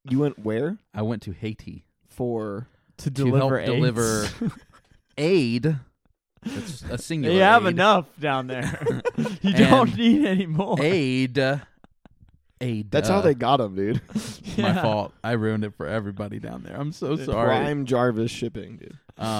You went where? I went to Haiti For to to help deliver deliver aid. It's a singular. You have aid. enough down there. You don't And need any more. Aid. That's how they got him, dude. My Yeah. fault. I ruined it for everybody down there. I'm so sorry. Prime Jarvis shipping, dude.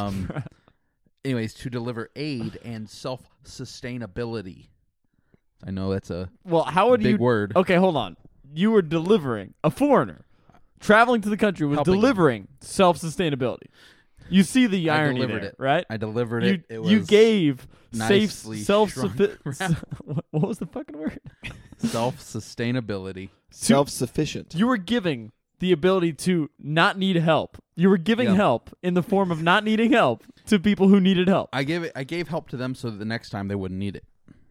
Anyways, to deliver aid and self-sustainability. I know that's a Well, how would big you? word. Okay, hold on. You were delivering a foreigner traveling to the country was Helping. delivering self-sustainability. You see the I irony delivered there, it. right? I delivered You it. It was you gave safe nicely self-sufficient. What was the fucking word? self-sustainability. Self-sufficient. You were giving the ability to not need help. You were giving Yeah. help in the form of not needing help to people who needed help. I gave help to them so that the next time they wouldn't need it.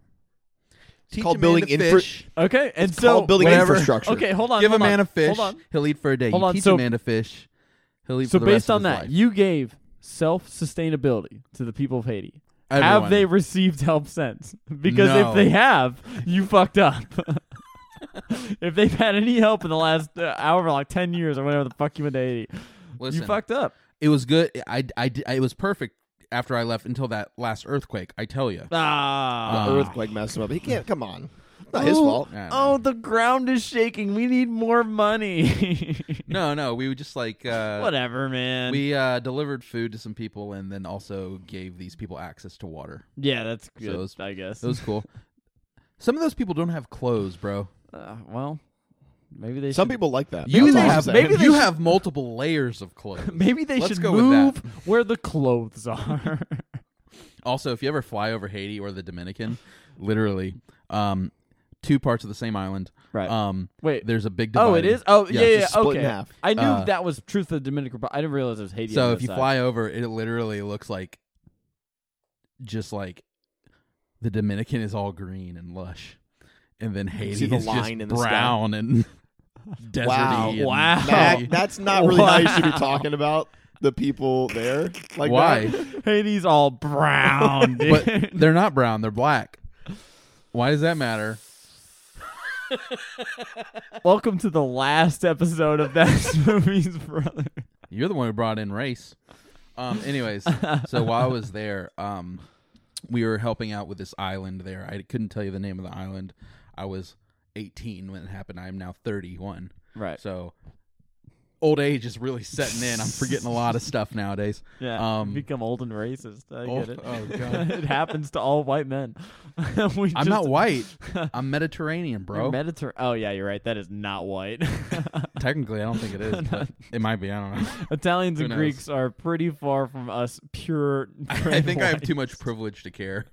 Teach called a man building to infra- fish. Okay, and It's so called building whatever. infrastructure. Okay, hold on. Give a hold on, man a fish. Hold on. He'll eat for a day. Hold You on, teach so- a man to fish. He'll eat So for the rest based of on his that, life. you gave self-sustainability to the people of Haiti. Everyone. Have they received help since? Because if No. they have, you fucked up. If they've had any help in the last however like 10 years or whatever the fuck you went to Haiti, Listen, you fucked up. it was good. It was perfect after I left until that last earthquake. I tell you. Ah. The earthquake messed him up. He can't. Come on. It's not his fault. Oh, the ground is shaking. We need more money. No. We would just like Whatever, man. we delivered food to some people and then also gave these people access to water. Yeah, that's So good, it was- I guess. It was cool. Some of those people don't have clothes, bro. Well, maybe they Some should. people like that. You That's all I'm have saying. maybe they you should- have multiple layers of clothes. Maybe they Let's should go with move that. where the clothes are. Also, if you ever fly over Haiti or the Dominican, literally, two parts of the same island. Right. Wait. There's a big divide. Oh, it is? Oh, Yeah, yeah, it's split in okay. half. I knew Uh, that was truth of the Dominican Republic. I didn't realize it was Haiti. on So the if you other fly over, it literally looks like just like the Dominican is all green and lush, and then Haiti see the is line just in the sky. brown and deserty. Wow. and Wow. muddy. That's not really how you should be Wow. talking about the people there. Like Why? that. side. Haiti's all brown, dude. But they're not brown; they're black. Why does that matter? Welcome to the last episode of That's Movies, brother. You're the one who brought in race. Anyways, so while I was there, we were helping out with this island there. I couldn't tell you the name of the island. I was 18 when it happened. I am now 31. Right. So old age is really setting in. I'm forgetting a lot of stuff nowadays. Yeah. Um, become old and racist. I Oh, get it. oh, God. It happens to all white men. I'm not white. I'm Mediterranean, bro. Oh, yeah, you're right. That is not white. Technically, I don't think it is. But it might be. I don't know. Italians Who and knows? Greeks are pretty far from us pure. I think I have too white. much privilege to care.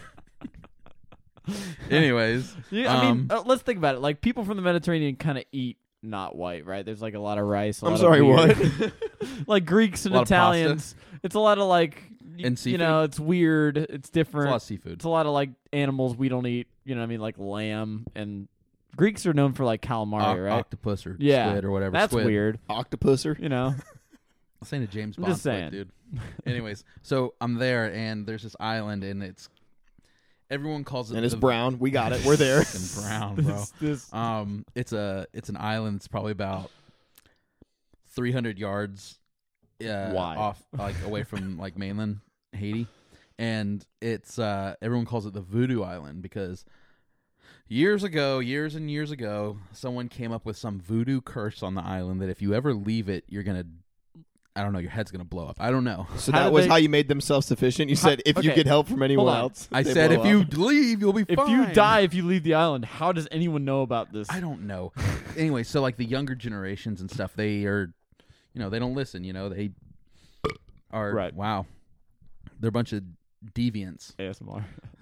Anyways, Yeah, I mean, let's think about it. Like people from the Mediterranean kind of eat not white, right? There's like a lot of rice. I'm sorry, what? Like Greeks and A lot of pasta. Italians. It's a lot of like, And you seafood? know, it's weird. It's it's different. a lot of seafood. It's a lot of like animals we don't eat. You know what I mean? Like lamb. And Greeks are known for like calamari, right? Octopus or Yeah, squid or whatever. That's squid. weird. Octopuser. You know? I'm saying a James I'm Bond just flick, saying. dude. Anyways, so I'm there and there's this island and it's everyone calls it And it's the brown. We got it. We're there. fucking brown, bro. This It's an island. It's probably about 300 yards Wide. off, like away from like mainland Haiti, and it's everyone calls it the Voodoo Island because years and years ago, someone came up with some voodoo curse on the island that if you ever leave it, you're gonna, I don't know, your head's gonna blow up. I don't know. So How that did was they- how you made them self-sufficient. You said if you okay. get help from anyone Hold on. else, I they said blow if you up. leave, you'll be if fine. you die if you leave the island, how does anyone know about this? I don't know. Anyway, so like the younger generations and stuff, they are, you know, they don't listen. You know, they are Right. Wow, they're a bunch of deviants. ASMR.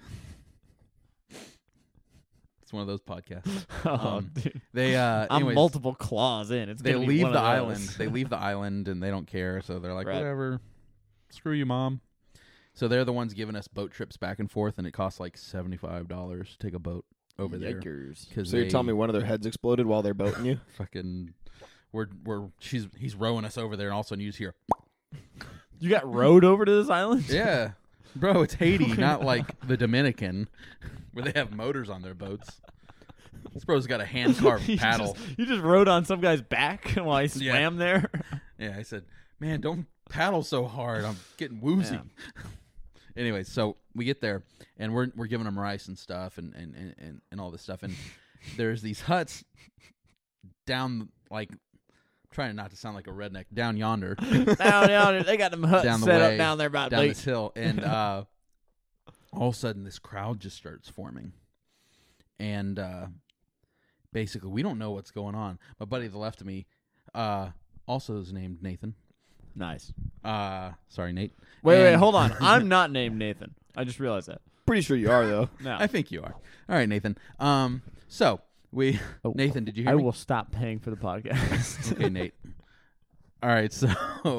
It's one of those podcasts. Oh, dude. They I'm anyways, multiple claws in. It's they gonna be leave one the of island. those. They leave the island and they don't care. So they're like, Right. whatever. Screw you, mom. So they're the ones giving us boat trips back and forth, and it costs like $75 to take a boat over there. Yikers. Because So you're telling me one of their heads exploded while they're boating you? fucking, he's rowing us over there, and all of a sudden you just hear, You got rowed over to this island? yeah, bro, it's Haiti, not like the Dominican, where they have motors on their boats. This bro's got a hand carved You paddle. You just rode on some guy's back while he Yeah. swam there. Yeah, I said, man, don't paddle so hard. I'm getting woozy. Yeah. Anyway, so we get there and we're giving them rice and stuff and all this stuff. And there's these huts down, like, trying not to sound like a redneck, down yonder, down, they got them huts Down the set way, up down there by the down beach. this hill. And all of a sudden, this crowd just starts forming. And basically, we don't know what's going on. My buddy to the left of me also is named Nathan. Nice. Sorry, Nate. Wait, And- hold on. I'm not named Nathan. I just realized that. Pretty sure you are though. No. I think you are. All right, Nathan. So we Nathan, did you hear I me? will stop paying for the podcast. Okay, Nate. All right, so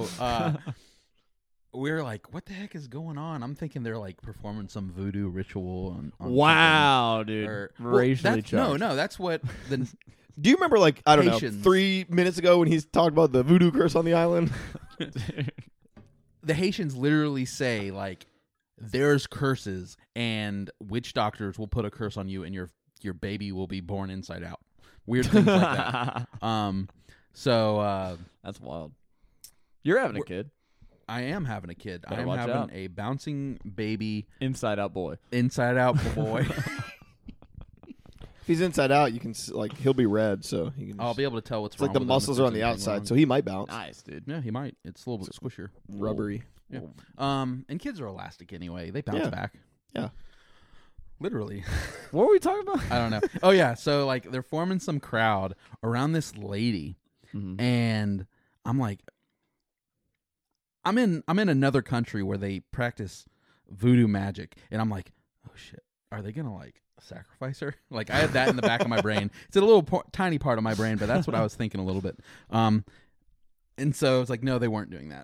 we're like, what the heck is going on? I'm thinking they're like performing some voodoo ritual on Wow, dude. something. Or, Racially that's, charged. No, that's what the Do you remember, like, I don't know, Haitians. 3 minutes ago when he's talked about the voodoo curse on the island? the Haitians literally say, like, there's curses and witch doctors will put a curse on you and your baby will be born inside out. Weird things like that. So That's wild. You're having a kid. I am having a kid. I Better am watch having out. a bouncing baby, Inside out boy. inside out boy. If he's inside out, you can like he'll be red, so you can. I'll Just, be able to tell what's it's wrong. like the with him if muscles there's are on the anything outside, wrong. so he might bounce. Nice, dude. Yeah, he might. It's a little bit squishier. Rubbery. Yeah. And kids are elastic anyway. They bounce Yeah. back. Yeah. Literally. What were we talking about? I don't know. Oh yeah, so like they're forming some crowd around this lady, Mhm. and I'm like, I'm in another country where they practice voodoo magic, and I'm like, oh shit, are they gonna like sacrifice her? Like I had that in the back of my brain. It's a little tiny part of my brain, but that's what I was thinking a little bit. And so it's like, no, they weren't doing that.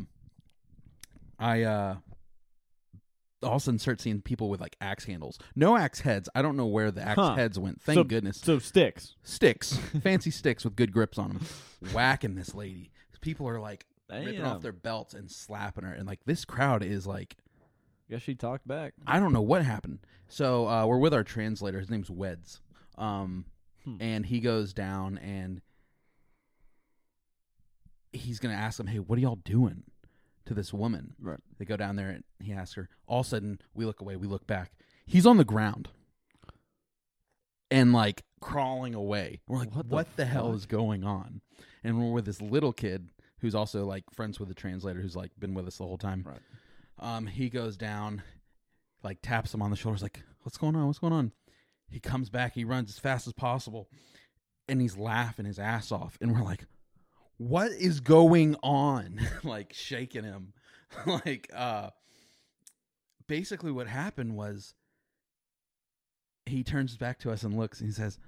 I all of a sudden start seeing people with like axe handles, no axe heads. I don't know where the axe Huh. heads went. Thank goodness. So sticks. Sticks, fancy sticks with good grips on them, whacking this lady. People are like ripping off their belts and slapping her, and like this crowd is like, Guess she talked back. I don't know what happened. So we're with our translator. His name's Weds, and he goes down and he's gonna ask them, "Hey, what are y'all doing to this woman?" Right. They go down there and he asks her. All of a sudden, we look away. We look back. He's on the ground and like crawling away. We're like, what the hell is going on? And we're with this little kid who's also like friends with the translator, who's like been with us the whole time. Right. He goes down, like taps him on the shoulders, like, what's going on? What's going on? He comes back. He runs as fast as possible, and he's laughing his ass off. And we're like, what is going on? Like shaking him. Like, basically what happened was he turns back to us and looks and he says,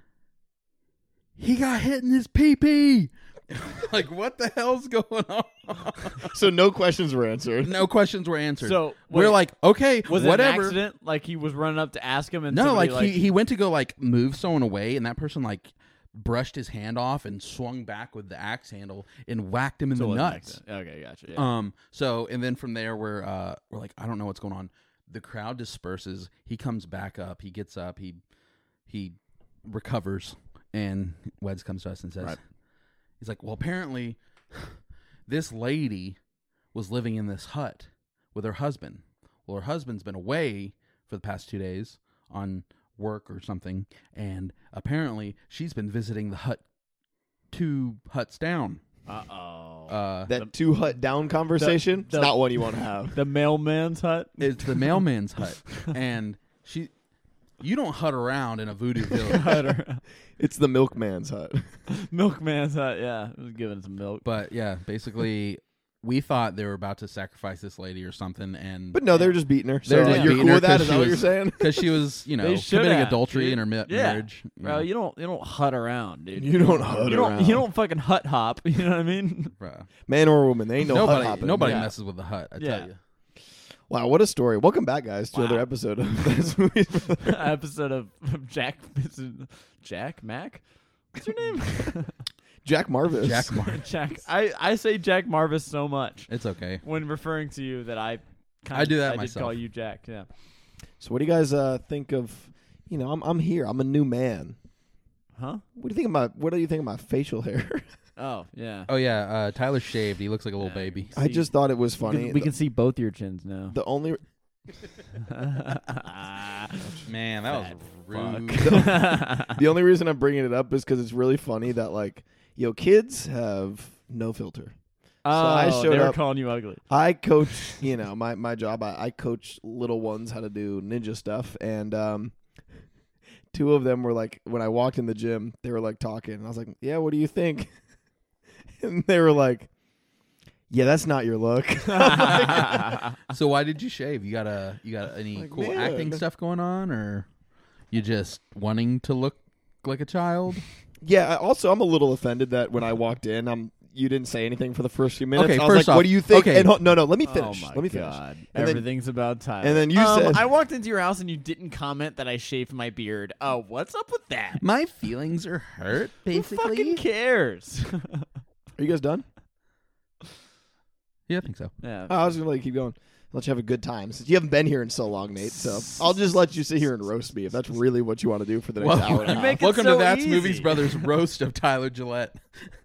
he got hit in his pee-pee. Like, what the hell's going on? So no questions were answered. No questions were answered. So we're wait, like, okay, was whatever. it an accident? Like he was running up to ask him, and No, somebody, like he went to go like move someone away, and that person like brushed his hand off and swung back with the axe handle and whacked him in So the it was an nuts. accident. Okay, gotcha. Yeah. So and then from there we're like, I don't know what's going on. The crowd disperses. He comes back up. He gets up. He recovers, and Weds comes to us and says, Right. he's like, well, apparently this lady was living in this hut with her husband. Well, her husband's been away for the past 2 days on work or something, and apparently she's been visiting the hut 2 huts down. Uh-oh. That 2 hut down conversation, the- it's not one you want to have. The mailman's hut? It's the mailman's hut, and you don't hut around in a voodoo village. It's the milkman's hut. Milkman's hut, yeah. It was giving some milk. But yeah, basically, we thought they were about to sacrifice this lady or something, and But no, they're just beating her. They're So just you're beating cool her with that? 'cause Is she that what you're was- saying? because she was, They should committing have, adultery dude. in her Yeah. marriage. Bro, you don't hut around, dude. You don't hut around. You don't fucking hut hop. You know what I mean? Bruh. Man or woman, they ain't no hut hopping. Nobody Yeah. messes with the hut. I Yeah. tell you. Wow, what a story. Welcome back, guys, to another episode of That's Movies. Episode of Jack Mac. What's your name? Jack Marvis. Jack Mark. Jack. I say Jack Marvis so much It's okay. when referring to you that I do that did myself. call you Jack. Yeah. So what do you guys think of, I'm here. I'm a new man. Huh? What do you think of my facial hair? Oh, yeah. Oh yeah, Tyler shaved. He looks like a little Yeah. baby. I just thought it was We funny. can, we can see both your chins now. The only Man, that was Fat rude. the only reason I'm bringing it up is because it's really funny that like kids have no filter. I showed they were up- calling you ugly. I coach, my job. I coach little ones how to do ninja stuff, and two of them were like, when I walked in the gym, they were like talking, and I was like, "Yeah, what do you think?" And they were like, "Yeah, that's not your look." So why did you shave? You got any Like, cool man. acting stuff going on, or you just wanting to look like a child? Yeah. Also, I'm a little offended that when I walked in, you didn't say anything for the first few minutes. Okay, I was first like, off- "What do you think?" okay. And no, let me finish. Oh my let me finish. God. And then- Everything's about Tyler. And then you said, I walked into your house and you didn't comment that I shaved my beard. Oh, what's up with that? My feelings are hurt. Who fucking cares? "Are you guys done?" Yeah, I think so. Yeah. I was gonna keep going. Let you have a good time since you haven't been here in so long, Nate. So I'll just let you sit here and roast me if that's really what you want to do for the next hour and a you half. make it Welcome so to That's easy. Movies Brothers roast of Tyler Gillette.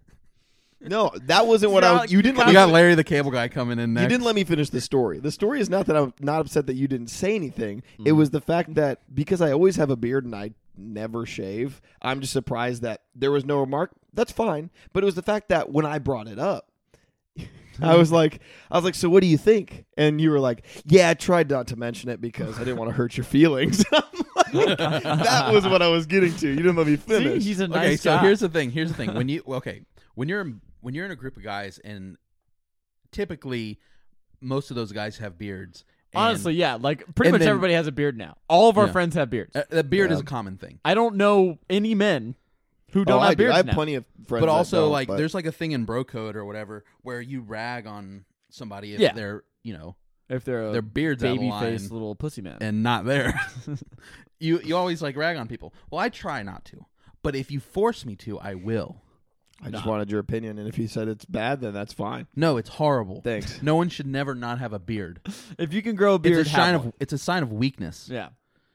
No, that wasn't what I was. You didn't. Let We me got Larry the Cable Guy coming in next. You didn't let me finish the story. The story is not that I'm not upset that you didn't say anything. It was the fact that because I always have a beard and I never shave, I'm just surprised that there was no remark. That's fine, but it was the fact that when I brought it up, I was like, so what do you think? And you were like, yeah, I tried not to mention it because I didn't want to hurt your feelings. I'm like, that was what I was getting to. You didn't let me See, finish. he's a Okay, nice so guy. here's the thing. When you're in a group of guys, and typically most of those guys have beards. and Honestly, yeah. Like, pretty and much then- everybody has a beard now. All of our Yeah. friends have beards. a beard is Yeah. a common thing. I don't know any men who don't I have do. beards I have now. plenty of friends. But that also, don't, like, but- there's like a thing in bro code or whatever where you rag on somebody if Yeah. they're if they're a their beard's out of baby line faced little pussy man. and not there. you always like rag on people. Well, I try not to, but if you force me to, I will. I just wanted your opinion, and if you said it's bad, then that's fine. No, it's horrible. Thanks. No one should never not have a beard. If you can grow a beard, It's a sign have of one. it's a sign of weakness. Yeah.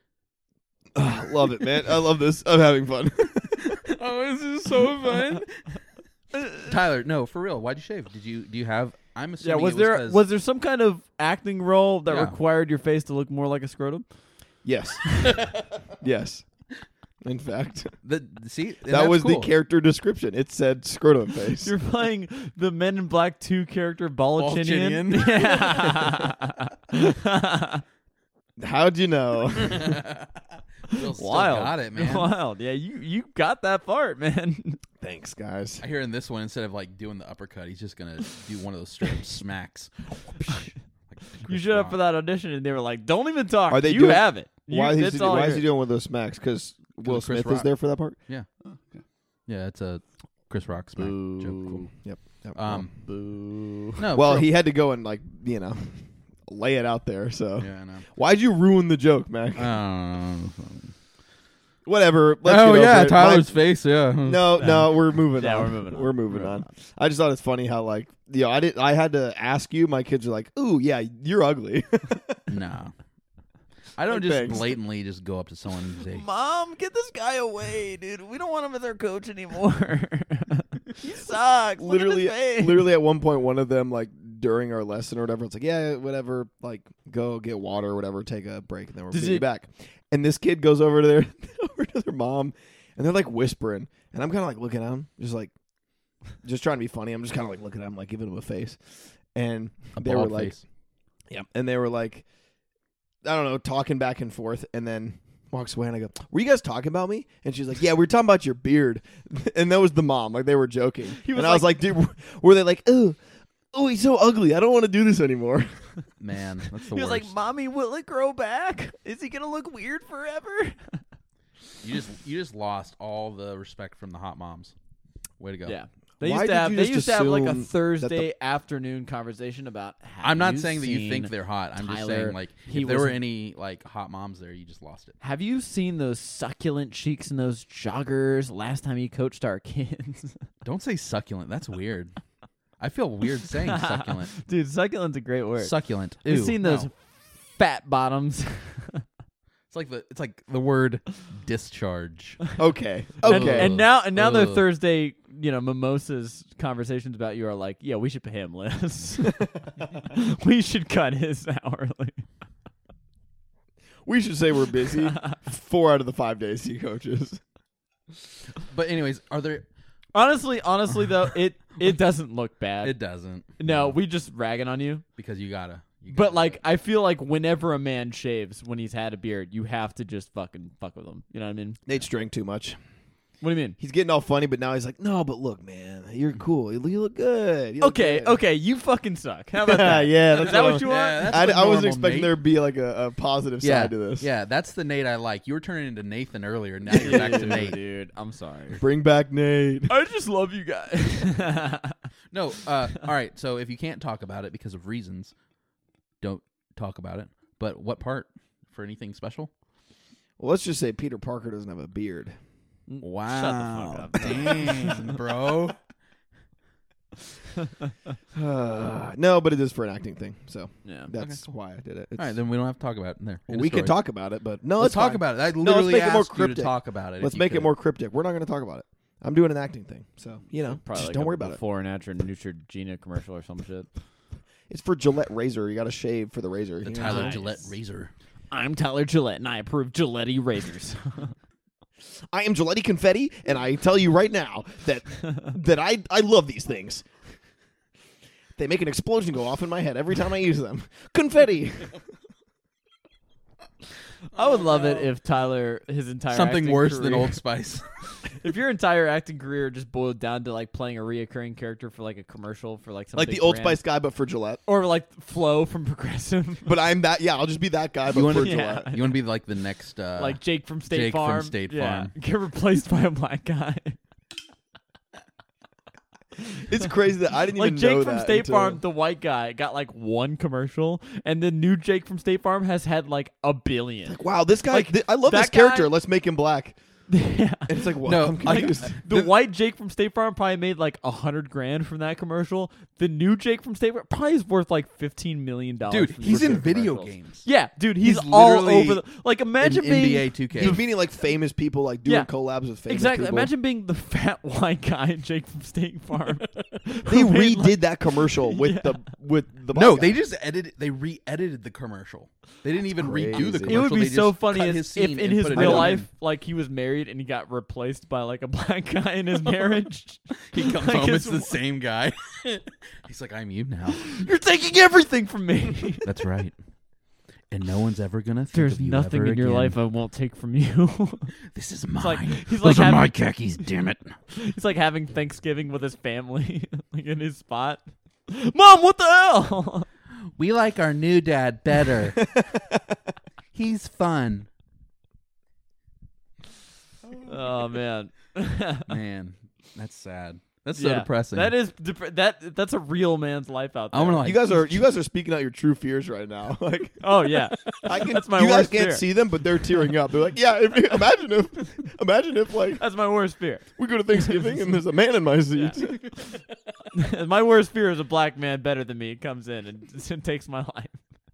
Love it, man. I love this. I'm having fun. Oh, this is so fun. Tyler, no, for real. Why'd you shave? Do you have? I'm Yeah. assuming Was it there 'cause- was there some kind of acting role that Yeah. required your face to look more like a scrotum? Yes. Yes. In fact, see and that that's was cool. the character description. It said scrotum face. You're playing the Men in Black 2 character Balachinian. Yeah. How'd you know? Will still Wild. got it, man. Wild. Yeah, you got that part, man. Thanks, guys. I hear in this one, instead of like doing the uppercut, he's just gonna do one of those straight up smacks. Like You Chris showed up Rock. for that audition and they were like, "Don't even talk. Are they you doing- have it." Why that's all I is he hear. doing with those smacks? Because Will of Chris Smith is Rock. there for that part. Yeah, it's a Chris Rock smack joke. Cool. Yep. Boo. No, well, for- he had to go and lay it out there. So Yeah, I know. why'd you ruin the joke, Mac? Oh Whatever. Let's get over it. Tyler's face. Yeah. No, we're moving Yeah, on. we're moving on. We're moving on. I just thought it's funny how I had to ask you. My kids are like, "Ooh, yeah, you're ugly." No. I don't Like, just thanks. blatantly just go up to someone and say, Mom, get this guy away, dude. We don't want him as our coach anymore. He sucks. Look at his face. literally at one point, one of them during our lesson or whatever, it's like, yeah, whatever, go get water or whatever, take a break, and then we'll be back. And this kid goes over to their mom, and they're whispering, and I'm kind of looking at him, just trying to be funny. I'm just kind of looking at him, giving him a face, and they were bald like, face. yeah, and they were like, I don't know, talking back and forth, and then walks away, and I go, were you guys talking about me? And she's like, yeah, we were talking about your beard. And that was the mom, they were joking. And I was like, dude, were they like, oh, he's so ugly, I don't want to do this anymore. Man, that's the He was worst. like, "Mommy, will it grow back? Is he gonna look weird forever?" You just lost all the respect from the hot moms. Way to go. Yeah. They Why used to did have you they just used to have like a assume that Thursday afternoon conversation about I'm not saying that you think they're hot. I'm just Tyler, saying he if there were wasn't- any hot moms there, you just lost it. Have you seen those succulent cheeks and those joggers last time you coached our kids? Don't say succulent. That's weird. I feel weird saying succulent. Dude, succulent's a great word. Succulent. You've Ew, seen those no. fat bottoms. It's like the word discharge. Okay. And, Okay. and now their Ugh. Thursday, mimosas conversations about you are like, yeah, we should pay him less. We should cut his hourly. We should say we're busy 4 out of the 5 days he coaches. But anyways, are there? Honestly though, it doesn't look bad. It doesn't. No, we just ragging on you. Because you gotta. But like, I feel like whenever a man shaves when he's had a beard, you have to just fucking fuck with him. You know what I mean? Nate's drank too much. What do you mean? He's getting all funny, but now he's like, no, but look, man, you're cool. You look good. You look good." Okay, you fucking suck. How about that? Yeah, Is that's that what what you Yeah, are? that's I the wasn't normal expecting Nate. there to be like a positive side to this. Yeah, that's the Nate I like. You were turning into Nathan earlier. Now you're back to Nate. Dude, I'm sorry. Bring back Nate. I just love you guys. No. All right. So if you can't talk about it because of reasons, don't talk about it. But what part? For anything special? Well, let's just say Peter Parker doesn't have a beard. Wow. Shut the fuck up. Dang, bro. No, but it is for an acting thing, so Yeah. that's why I did it. All right, then we don't have to talk about it. There. Well, End of we can story. talk about it, but no, Let's it's talk fine. about it. I let's literally make it more asked you to cryptic. talk about it. Let's if you make it could. more cryptic. We're not going to talk about it. I'm doing an acting thing, so Probably just like don't a worry about it. before and after Neutrogena commercial or some shit. It's for Gillette razor. You got to shave for the razor. The you know? Tyler Nice. Gillette razor. I'm Tyler Gillette, and I approve Gillette razors. I am Gillette Confetti, and I tell you right now that I love these things. They make an explosion go off in my head every time I use them. Confetti. I would love it if Tyler, his entire Something acting worse than career- Old Spice. If your entire acting career just boiled down to like playing a reoccurring character for like a commercial for like some Like big the Old brand. Spice guy, but for Gillette. or like Flo from Progressive, But I'm that. Yeah, I'll just be that guy, but You wanna- for Yeah. Gillette. You want to be like the next. like Jake from State Jake from Farm. State Yeah. Farm. Get replaced by a black guy. It's crazy that I didn't Like even know Jake from that State until- Farm, the white guy, got like one commercial, and the new Jake from State Farm has had like a billion. Like, wow, this guy. Like, I love that this character. guy- Let's make him black. Yeah. And it's like, wow, No, I'm I- confused. The white Jake from State Farm probably made like $100,000 from that commercial. The new Jake from State Farm probably is worth like $15 million. dude, from he's these in video commercials. games. Yeah, dude, he's He's all literally over. Like, imagine in being NBA 2K. He's meeting like famous people, like doing Yeah. collabs with famous exactly. people. Imagine being the fat white guy, Jake from State Farm. They who made, redid that commercial with Yeah. the No, black they guy. just edited. They re-edited the commercial. They didn't even redo the crazy. commercial. It would be They so just funny cut as his if scene in and his put it real in. life, like he was married and he got replaced by like a black guy in his marriage. He comes Like home. his It's the w- same guy. He's like, I'm you now. You're taking everything from me. That's right. And no one's ever gonna think There's of you nothing ever in your again. life I won't take from you. This is mine. like- he's Those like are having- my khakis. Damn it. He's like having Thanksgiving with his family, like in his spot. Mom, what the hell? We like our new dad better. He's fun. Oh man, Man, that's sad. That's so Yeah, depressing. That is that's a real man's life out there. I'm gonna like. You guys are speaking out your true fears right now. Like Oh yeah, I can, That's my you guys worst can't fear. see them, but they're tearing up. They're like, yeah. Imagine if like that's my worst fear. we go to Thanksgiving and there's a man in my seat. My worst fear is a black man better than me comes in and takes my life.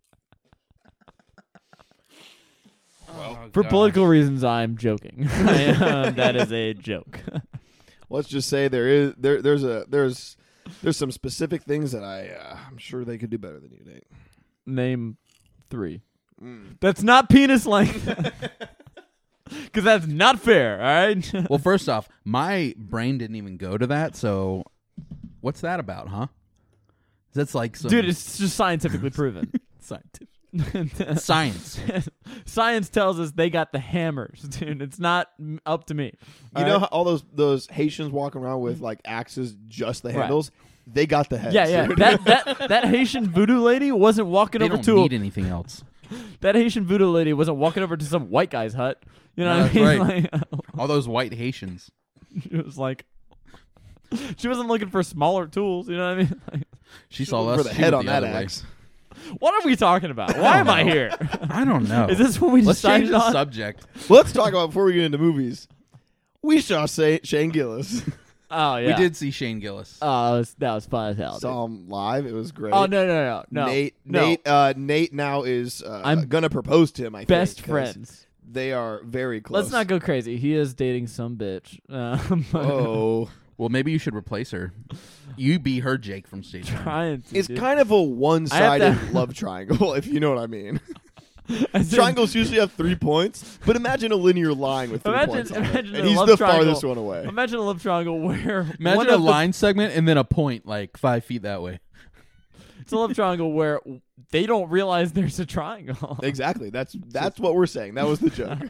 Oh, For God. political reasons, I'm joking. That is a joke. Let's just say there's some specific things that I'm sure they could do better than you, Nate. Name 3. That's not penis length. Because that's not fair, all right? Well, first off, my brain didn't even go to that. So, what's that about, huh? That's like some Dude, it's just scientifically proven. scientific science. Science tells us they got the hammers, dude. It's not up to me. You know how all those Haitians walking around with like axes, just the Right. handles? They got the heads. Yeah. dude. That Haitian voodoo lady wasn't walking They over don't to need anything else. that Haitian voodoo lady wasn't walking over to some white guy's hut. You know No, what I mean? that's Like, All those white Haitians. it was like she wasn't looking for smaller tools. You know what I mean? Like, She saw for us the shoot head it on the that other way. axe. what are we talking about? Why am I here? I don't know. Is this what we Let's change decided the on? subject. Let's talk about before we get into movies. We saw Shane Gillis. Oh yeah, We did see Shane Gillis. Oh, that was fun as hell. dude. Saw him live. It was great. Oh no. Nate now is I'm gonna propose to him. I Best think, 'cause friends. They are very close. Let's not go crazy. He is dating some bitch. Oh, Well, maybe you should replace her. You be her Jake from State Farm. Trying to, it's dude. kind of a one-sided I have to- love triangle, if you know what I mean. As in- Triangles usually have 3 points, but imagine a linear line with 3 points on it, Imagine and a he's love the triangle. farthest one away. Imagine a love triangle where Imagine one a of the- line segment and then a point like 5 feet that way. It's a love triangle where they don't realize there's a triangle. Exactly. That's what we're saying. That was the joke.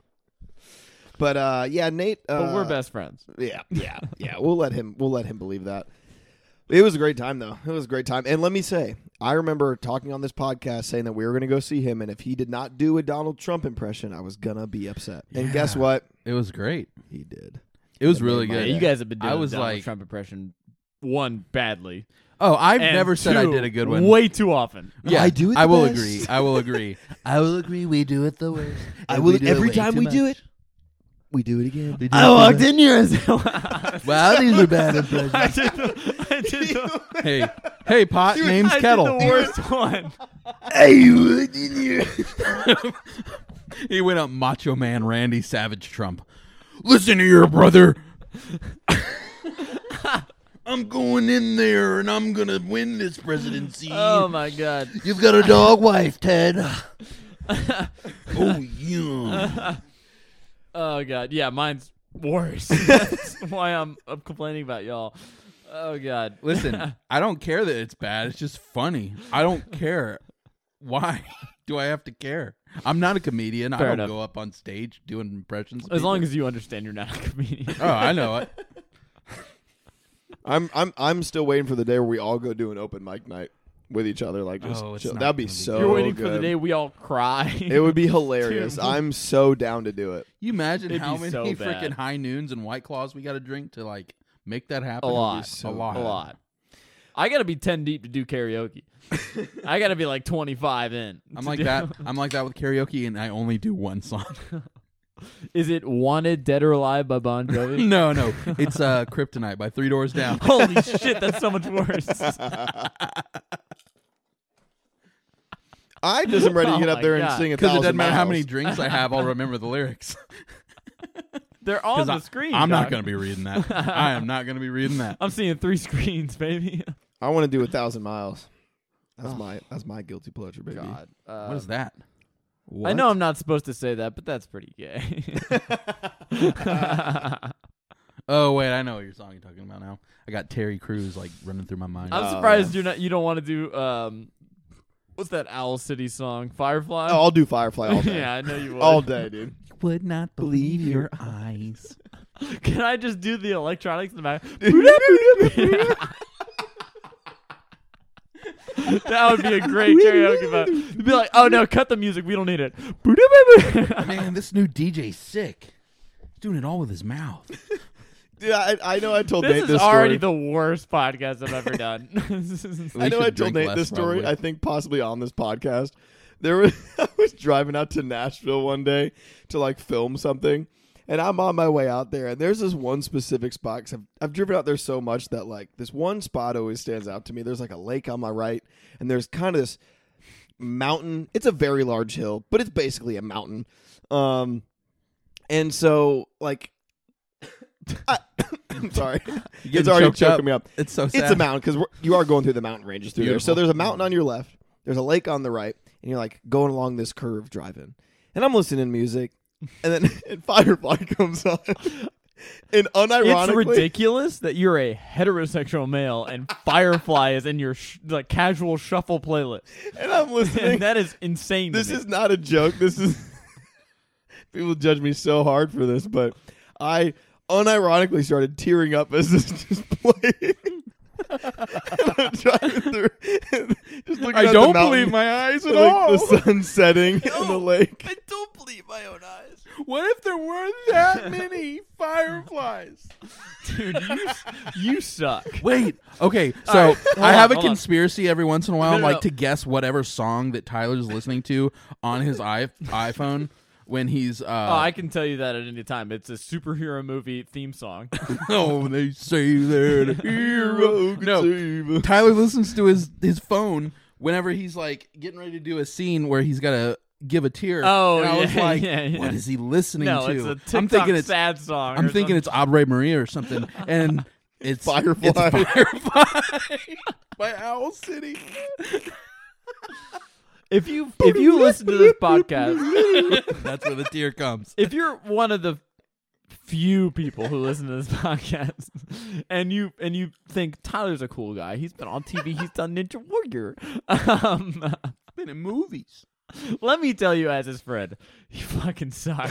But yeah, Nate. But we're best friends. Yeah. We'll let him believe that. It was a great time, though. It was a great time. And let me say, I remember talking on this podcast saying that we were going to go see him, and if he did not do a Donald Trump impression, I was going to be upset. And guess Yeah. what? It was great. He did. It was That really made my good. day. You guys have been doing I was a Donald like- Trump impression. One, badly. Oh, I've and never said I two, did a good one. Way too often. Yeah, I do it I the will best. agree. I will agree. I will agree. We do it the worst. I will every time we do it. We do it again. I walked in here and said, Wow, these are bad impressions. I did the, Hey, pot name's I Kettle. did the worst one. Hey, what in here? He went up Macho Man Randy Savage Trump. Listen here, brother. I'm going in there and I'm going to win this presidency. Oh, my God. You've got a dog wife, Ted. Oh, yeah. Oh, God. Yeah, mine's worse. That's why I'm complaining about y'all. Oh, God. Listen, I don't care that it's bad. It's just funny. I don't care. Why do I have to care? I'm not a comedian. Fair I don't enough. go up on stage doing impressions. of As long people. as you understand you're not a comedian. Oh, I know it. I'm still waiting for the day where we all go do an open mic night with each other. Like, just Oh, it's chill. not That'd be gonna be so. You're waiting good. for the day we all cry. It would be hilarious. Dude. I'm so down to do it. You imagine It'd how be many so freaking bad. high noons and White Claws we got to drink to like make that happen? A It'd be lot. so A bad. lot. A lot. I got to be 10 deep to do karaoke. I got to be like 25 in. I'm to like do- that. I'm like that with karaoke, and I only do one song. Is it Wanted, Dead or Alive by Bon Jovi? no, it's Kryptonite by Three Doors Down. Holy shit, that's so much worse. I just am ready to Oh get up my there and God. sing 1,000 Because it doesn't matter how miles. many drinks I have, I'll remember the lyrics. They're on 'Cause the screen. I'm not dog. going to be reading that. I am not going to be reading that. I'm seeing 3 screens, baby. I want to do 1,000 miles. That's Oh. my guilty pleasure, baby. God. What is that? What? I know I'm not supposed to say that, but that's pretty gay. Oh wait, I know what song you're talking about now. I got Terry Crews like running through my mind. I'm Oh, surprised yeah. you don't want to do what's that Owl City song? Firefly? Oh, I'll do Firefly all day. yeah, I know you would. All day, dude. would not believe your eyes. Can I just do the electronics in the back? That would be a great karaoke, but you'd be like, "Oh no, cut the music. We don't need it." Man, this new DJ's sick. He's doing it all with his mouth. Yeah, I know I told This Nate is this already story. the worst podcast I've ever done. I know I should told drink Nate less, this story. probably. I think possibly on this podcast. I was driving out to Nashville one day to like film something, and I'm on my way out there. And there's this one specific spot. 'Cause I've driven out there so much that like this one spot always stands out to me. There's like a lake on my right, and there's kind of this mountain. It's a very large hill, but it's basically a mountain. And so like, I'm sorry, You're it's getting already choked choking up. me up. It's so sad. It's a mountain because you are going through the mountain ranges through there. So Beautiful. there's a mountain on your left, there's a lake on the right, and you're like going along this curve driving. And I'm listening to music, and then and Firefly comes on. And It's unironically, ridiculous that you're a heterosexual male and Firefly is in your like casual shuffle playlist. and I'm listening. And that is insane. to This me. is not a joke. This is people judge me so hard for this, but I unironically started tearing up as this just played. I'm driving through, just looking I at don't the mountain, believe my eyes at like all. the sun setting in the lake. I don't believe my own eyes. What if there weren't that many fireflies? Dude, you suck. Wait. Okay, so All right, hold I have on, a hold on. conspiracy every once in a while, No, no, like no. to guess whatever song that Tyler's listening to on his iPhone when he's. I can tell you that at any time. It's a superhero movie theme song. Oh, they say that a hero. could No, save us. Tyler listens to his phone whenever he's like getting ready to do a scene where he's got to give a tear. Oh, and I was yeah, like, yeah. what is he listening No, to? it's a I'm TikTok thinking it's sad song. I'm or thinking something. it's Aubrey Maria or something, and it's Firefly. It's Firefly by Owl City. If you listen to this podcast, That's where the tear comes. if you're one of the few people who listen to this podcast, and you think Tyler's a cool guy, he's been on TV, he's done Ninja Warrior. Been in movies. Let me tell you, as his friend, he fucking sucks.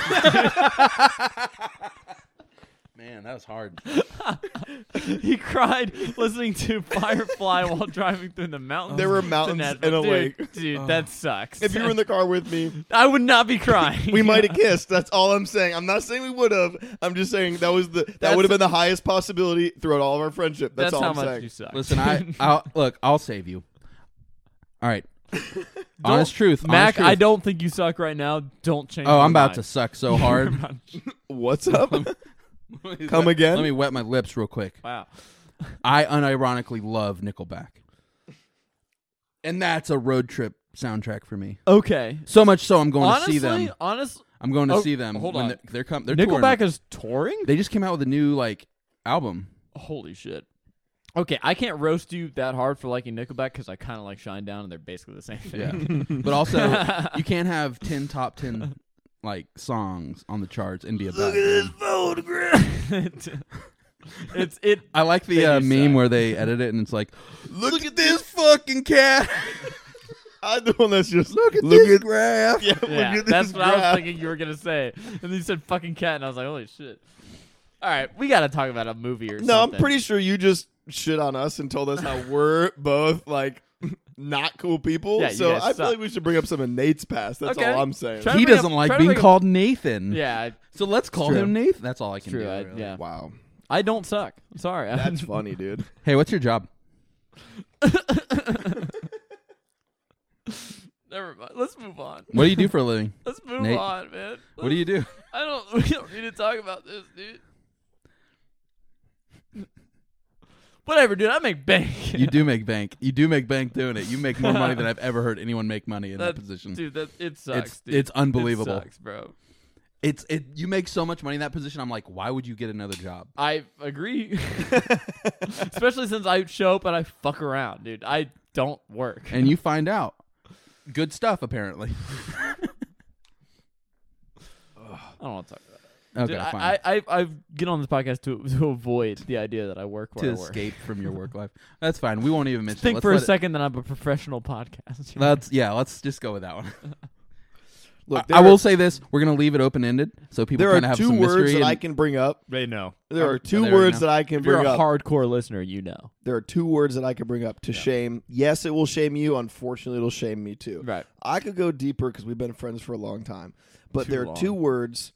Man, that was hard. He cried listening to Firefly while driving through the mountains. There were to mountains Nashville. and a lake. Dude, that sucks. If you were in the car with me, I would not be crying. we might have kissed. That's all I'm saying. I'm not saying we would have. I'm just saying that would have been the highest possibility throughout all of our friendship. That's all how I'm much saying. you suck. Listen, I'll save you. All right. Honest truth. Mac, honest truth. I don't think you suck right now. Don't change. Oh, your I'm about mind. to suck so hard. What's up? Come again? Let me wet my lips real quick. Wow. I unironically love Nickelback. And that's a road trip soundtrack for me. Okay. So much so I'm going Honestly, to see them. I'm going to see them. hold when on. They're Nickelback touring. is touring? They just came out with a new album. Holy shit. Okay, I can't roast you that hard for liking Nickelback because I kind of like Shinedown and they're basically the same thing. Yeah. But also you can't have 10 top 10 songs on the charts and be a bad band. photograph. It. I like the Then you meme suck. where they edit it and it's like, look at this fucking cat. I'm the one that's just Look at this graph. Yeah, Yeah, look at that's this what I was graph. thinking you were gonna say, and then you said "fucking cat," and I was like, "Holy shit!" All right, we got to talk about a movie or No, I'm something. pretty sure you just shit on us and told us how we're both not cool people. Yeah, you so guys I feel suck. like we should bring up some of Nate's past. That's Okay. all I'm saying. Try to He bring doesn't up- like try to being bring up- called Nathan. Yeah, So let's call true. him Nathan. That's all I can true. do. really. Yeah, Wow, I don't suck. I'm sorry. that's funny, dude. Hey, what's your job? Never mind. Let's move on. What do you do for a living? Let's move Nate? on, man. What do you do? We don't need to talk about this, dude. Whatever, dude. I make bank. You do make bank. You do make bank doing it. You make more money than I've ever heard anyone make money in that position. Dude, it sucks. It's unbelievable. It sucks, bro. You make so much money in that position. I'm like, why would you get another job? I agree. Especially since I show up and I fuck around, dude. I don't work. And you find out good stuff apparently. I don't want to talk about that. Okay, Dude, fine. I get on this podcast to avoid the idea that I work where To I work. escape from your work life. That's fine. We won't even mention. Think it. for a Let's let second that I'm a professional podcast. Let's just go with that one. Look, I will say this: we're gonna leave it open ended, so people there kind are of have two some words mystery. that and- I can bring up. They know. There are two there we words go. that I can If you're bring a up. hardcore listener, you know. There are two words that I can bring up to shame. Yes, it will shame you. Unfortunately, it'll shame me too. Right. I could go deeper because we've been friends for a long time. But Too there are long. two words: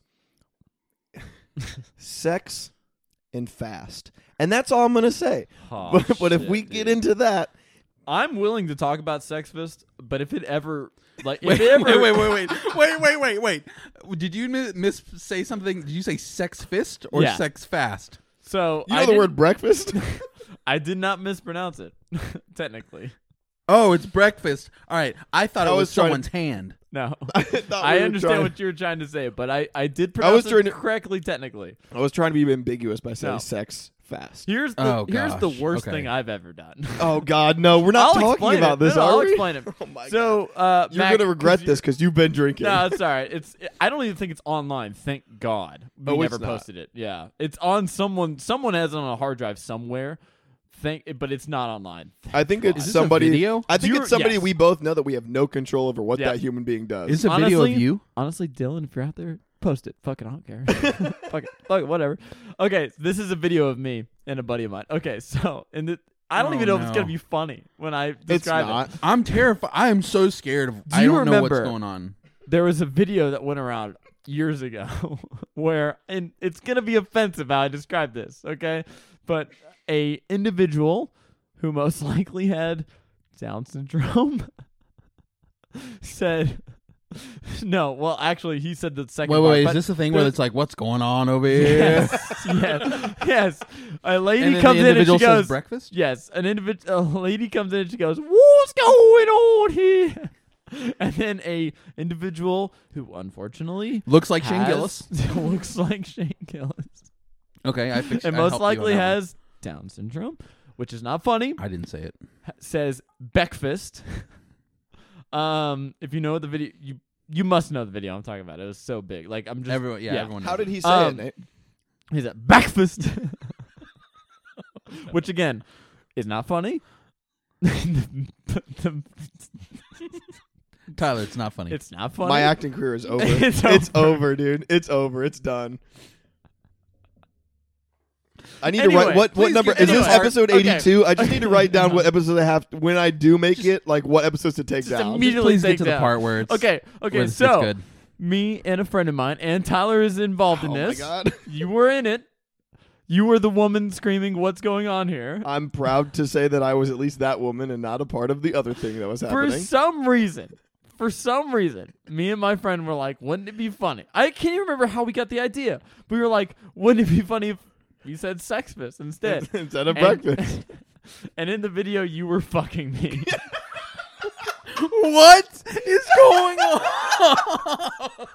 sex and fast. And that's all I'm going to say. Oh, But if shit, we get dude. into that, I'm willing to talk about Sex Fist, but if it ever, like, if Wait, it ever, wait. Did you miss say something? Did you say sex fist or Yeah. sex fast? So you know I the didn't- word breakfast? I did not mispronounce it, technically. Oh, it's breakfast. All right, I thought I it was was trying to- someone's hand. No, I thought I we were understand trying- what you were trying to say, but I did I was pronounce trying it to- correctly, technically. I was trying to be ambiguous by saying No. sex fast. Here's the Oh, here's the gosh. worst Okay. thing I've ever done. Oh, God, no. We're not I'll talking explain about it. this, No, are I'll we? explain it. Oh, my God. So, You're Mac, going to regret 'cause this because you've been drinking. No, it's all right. I don't even think it's online. Thank God. We Oh, it's never not. posted it. Yeah, it's on someone. Someone has it on a hard drive somewhere. But it's not online. I think it's Is this somebody. a video? I think You're- it's somebody yes. we both know that we have no control over what Yeah. that human being does. Is this a video Honestly- of you? Honestly, Dylan, if you're out there, post it. Fuck it, I don't care. Fuck it, whatever. Okay, this is a video of me and a buddy of mine. Okay, so I don't Oh, even know if it's no. gonna be funny when I It's describe not. it. I'm terrified. I am so scared of. I you don't know what's remember- going on. There was a video that went around years ago where, and it's gonna be offensive how I describe this, okay? But a individual who most likely had Down syndrome said, no, well, actually, he said the second. Wait, part, is but this the thing where there's- it's like, what's going on over here? yes. A lady And then comes the in and she individual says goes, breakfast. yes, a lady comes in and she goes, what's going on here? And then a individual who unfortunately Looks like Shane has- Gillis. looks like Shane Gillis. Okay, I fixed. And I most helped you on likely that one. has Down syndrome, which is not funny. I didn't say it. Says Beckfist. If you know the video, you must know the video I'm talking about. It was so big. Like I'm just Everyone, yeah, everyone. How knows did it. he say it, Nate? He's at Beckfist, which again is not funny. Tyler, it's not funny. It's not funny. My acting career is over. It's It's over. over, dude. It's over. It's done. I need to Anyway, write what please number give is this anyway. episode Okay. 82? I just need to write down what episodes I have when I do make it, like what episodes to take Just down. immediately Please take get to the down. part where it's Okay, where okay. it's So good. me and a friend of mine, and Tyler is involved in Oh my this. god. You were in it. You were the woman screaming, "What's going on here?" I'm proud to say that I was at least that woman and not a part of the other thing that was For happening. some reason, me and my friend were like, "Wouldn't it be funny?" I can't even remember how we got the idea. We were like, "Wouldn't it be funny if we said Sexfist instead?" Instead of And- breakfast. And in the video, you were fucking me. What is going on?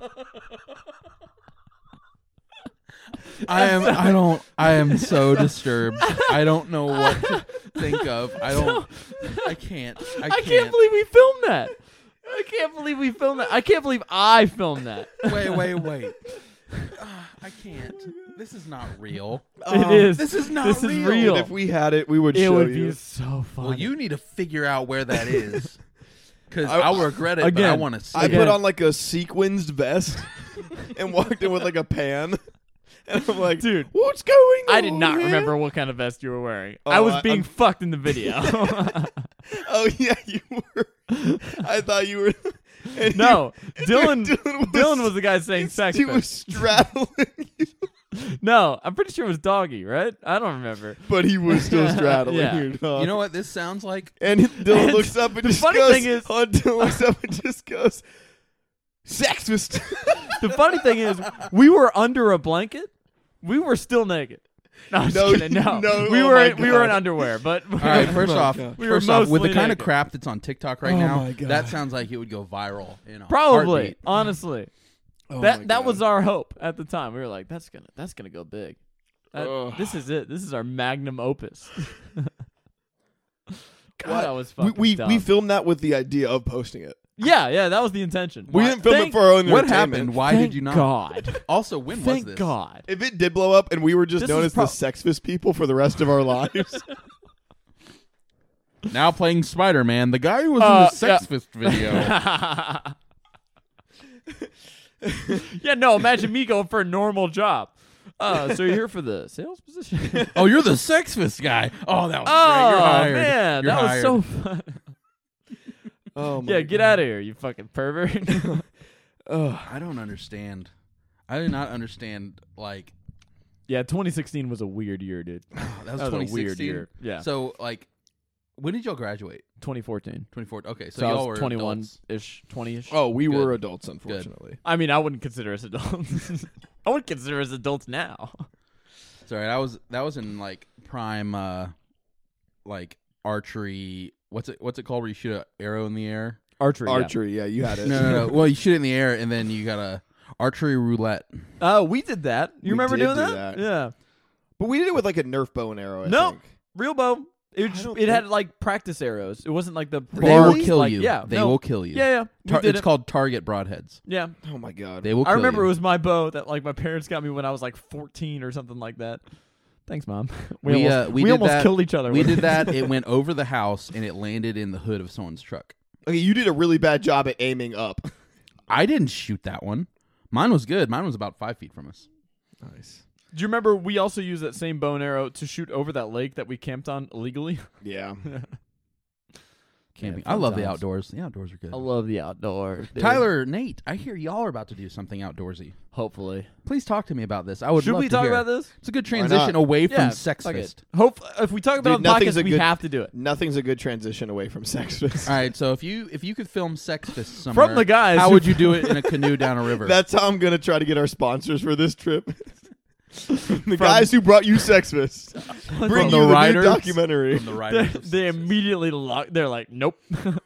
I am so disturbed. I don't know what to think of. I can't. I can't believe we filmed that. I can't believe we filmed that. I can't believe I filmed that. Wait. I can't. This is not real. It is. This is not This is real. real. And if we had it, we would It show would you. be so funny. Well, you need to figure out where that is. Because I- I'll regret it, but I Again, want to see I it. put on like a sequenced vest and walked in with like a pan. And I'm like, Dude, what's going on? I did not man?" remember what kind of vest you were wearing. Oh, I was I- being I'm- fucked in the video. Oh yeah, you were. I thought you were. and No, you- Dylan was the guy saying sex. He was straddling you, No, I'm pretty sure it was Doggy, right? I don't remember. but he was still straddling Yeah. you. Dog. You know what this sounds like? And Dylan And looks up and the just funny goes. thing is- Dylan looks up and just goes, "Sexist." The funny thing is, we were under a blanket. We were still naked. No, I'm just No, kidding. No, no, we oh were my we were in God. underwear, but All right, first Oh my off, God. We were with the mostly kind of naked. crap that's on TikTok right Oh now, my God. that sounds like it would go viral in a probably, heartbeat. honestly, Oh my that God. was our hope at the time. We were like, that's gonna go big. Ugh. This is it. This is our magnum opus. God, What? that was fucking we dumb. filmed that with the idea of posting it. Yeah, that was the intention. We didn't film it for our own What entertainment. happened? Why Thank did you not? God. Also, when was Thank this? God. If it did blow up and we were just This known is as the Sexfist people for the rest of our lives, Now playing Spider-Man, the guy who was Yeah. in the Sex Fist video. Yeah, no, imagine me going for a normal job. So you're here for the sales position? Oh, you're the Sex Fist guy. Oh, that was great. Oh, You're hired. man, You're that hired. was so fun. oh my Yeah, get out of here, you fucking pervert. Ugh. I don't understand. I do not understand. Like, Yeah, 2016 was a weird year, dude. that was That was a 2016. weird year. Yeah, So, like, when did y'all graduate? 2014. 24. Okay, so, So I y'all was were 21-ish, 20-ish. Oh, we Good. were adults, unfortunately. I mean, I wouldn't consider us adults. I wouldn't consider us adults now. Sorry, that was in like prime, like archery. What's it called? Where you shoot an arrow in the air? Archery. Archery, yeah, you had it. No. Well, you shoot it in the air and then you got a archery roulette. Oh, we did that. You We remember did doing do that? that. Yeah. But we did it with like a Nerf bow and arrow. I No. think. Real bow. It I don't had think- like practice arrows. It wasn't like the They will barbed, kill like, you. Yeah, They no. will kill you. Yeah. We did It's it. called target broadheads. Yeah. Oh my god. They will. I Kill remember you. it was my bow that like my parents got me when I was like 14 or something like that. Thanks, Mom. We did almost that- killed each other. We with did it. that. It went over the house and it landed in the hood of someone's truck. Okay, you did a really bad job at aiming up. I didn't shoot that one. Mine was good. Mine was about 5 feet from us. Nice. Do you remember we also used that same bow and arrow to shoot over that lake that we camped on illegally? Yeah. Camping. fun I love the times. outdoors. The outdoors are good. I love the outdoors. dude. Tyler, Nate, I hear y'all are about to do something outdoorsy. Hopefully. Please talk to me about this. I would Should love we to talk hear. about this? It's a good Why not? transition away from Yeah, Sex fuck it. Fist. Hope if we talk about Dude, it on the nothing's podcast, a we good- have to do it. Nothing's a good transition away from Sexfist. All right, so if you could film Sex Fist somewhere, From the guys. how who- would you do it in a canoe down a river? That's how I'm gonna try to get our sponsors for this trip. The guys who brought you Sexfist bring the you the writers? new documentary. From the writers of They immediately lock. They're like, nope, nope.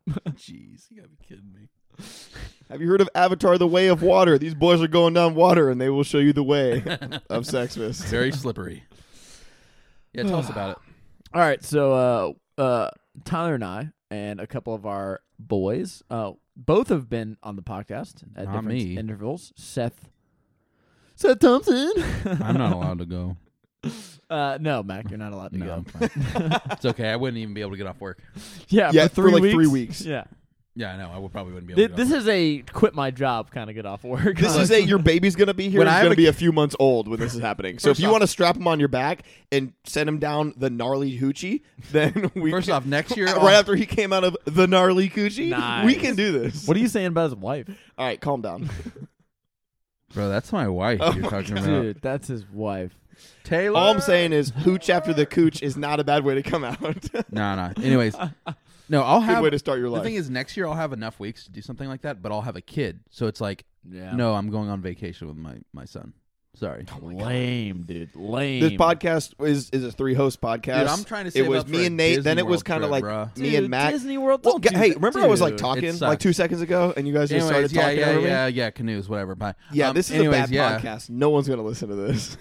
Jeez, you gotta be kidding me. Have you heard of Avatar: The Way of Water? These boys are going down water, and they will show you the way of Sexmas. Very slippery. Yeah, tell us about it. All right, so Tyler and I and a couple of our boys, both have been on the podcast at Not different me. intervals. Seth Thompson. I'm not allowed to go. No, Mac, you're not allowed to No, go. I'm fine. It's okay. I wouldn't even be able to get off work. Yeah, Yeah, for 3 for like weeks. 3 weeks. Yeah, Yeah, I know. I probably wouldn't be able to get this off is a quit my job kind of get off work. This is your baby's going to be here. When He's I have going a to be a few months old when this is happening. So First if you off- want to strap him on your back and send him down the gnarly hoochie, then we First can, off, next year, right after he came out of the gnarly coochie, Nice. we can do this. What are you saying about his wife, All right, calm down. bro, that's my wife Oh you're my talking about. dude? That's his wife. Taylor. All I'm saying is hooch after the cooch is not a bad way to come out. No. Anyways, no, I'll Good have. way to start your The life. thing is, next year I'll have enough weeks to do something like that, but I'll have a kid, so it's like, Yeah, no, I'm going on vacation with my son. Sorry, lame, dude, lame. This podcast is a 3-host podcast. dude. I'm trying to. Save It was up me for a and Nate. Then Disney it was World kind of trip, like bruh. me Dude, and Mac. Disney World. Well, Don't do hey, that, remember I was like dude. talking It like sucks. 2 seconds ago, and you guys just Anyways, started talking over me? yeah, canoes, whatever. Bye. Yeah, this is anyways, a bad podcast. No one's going to listen to this.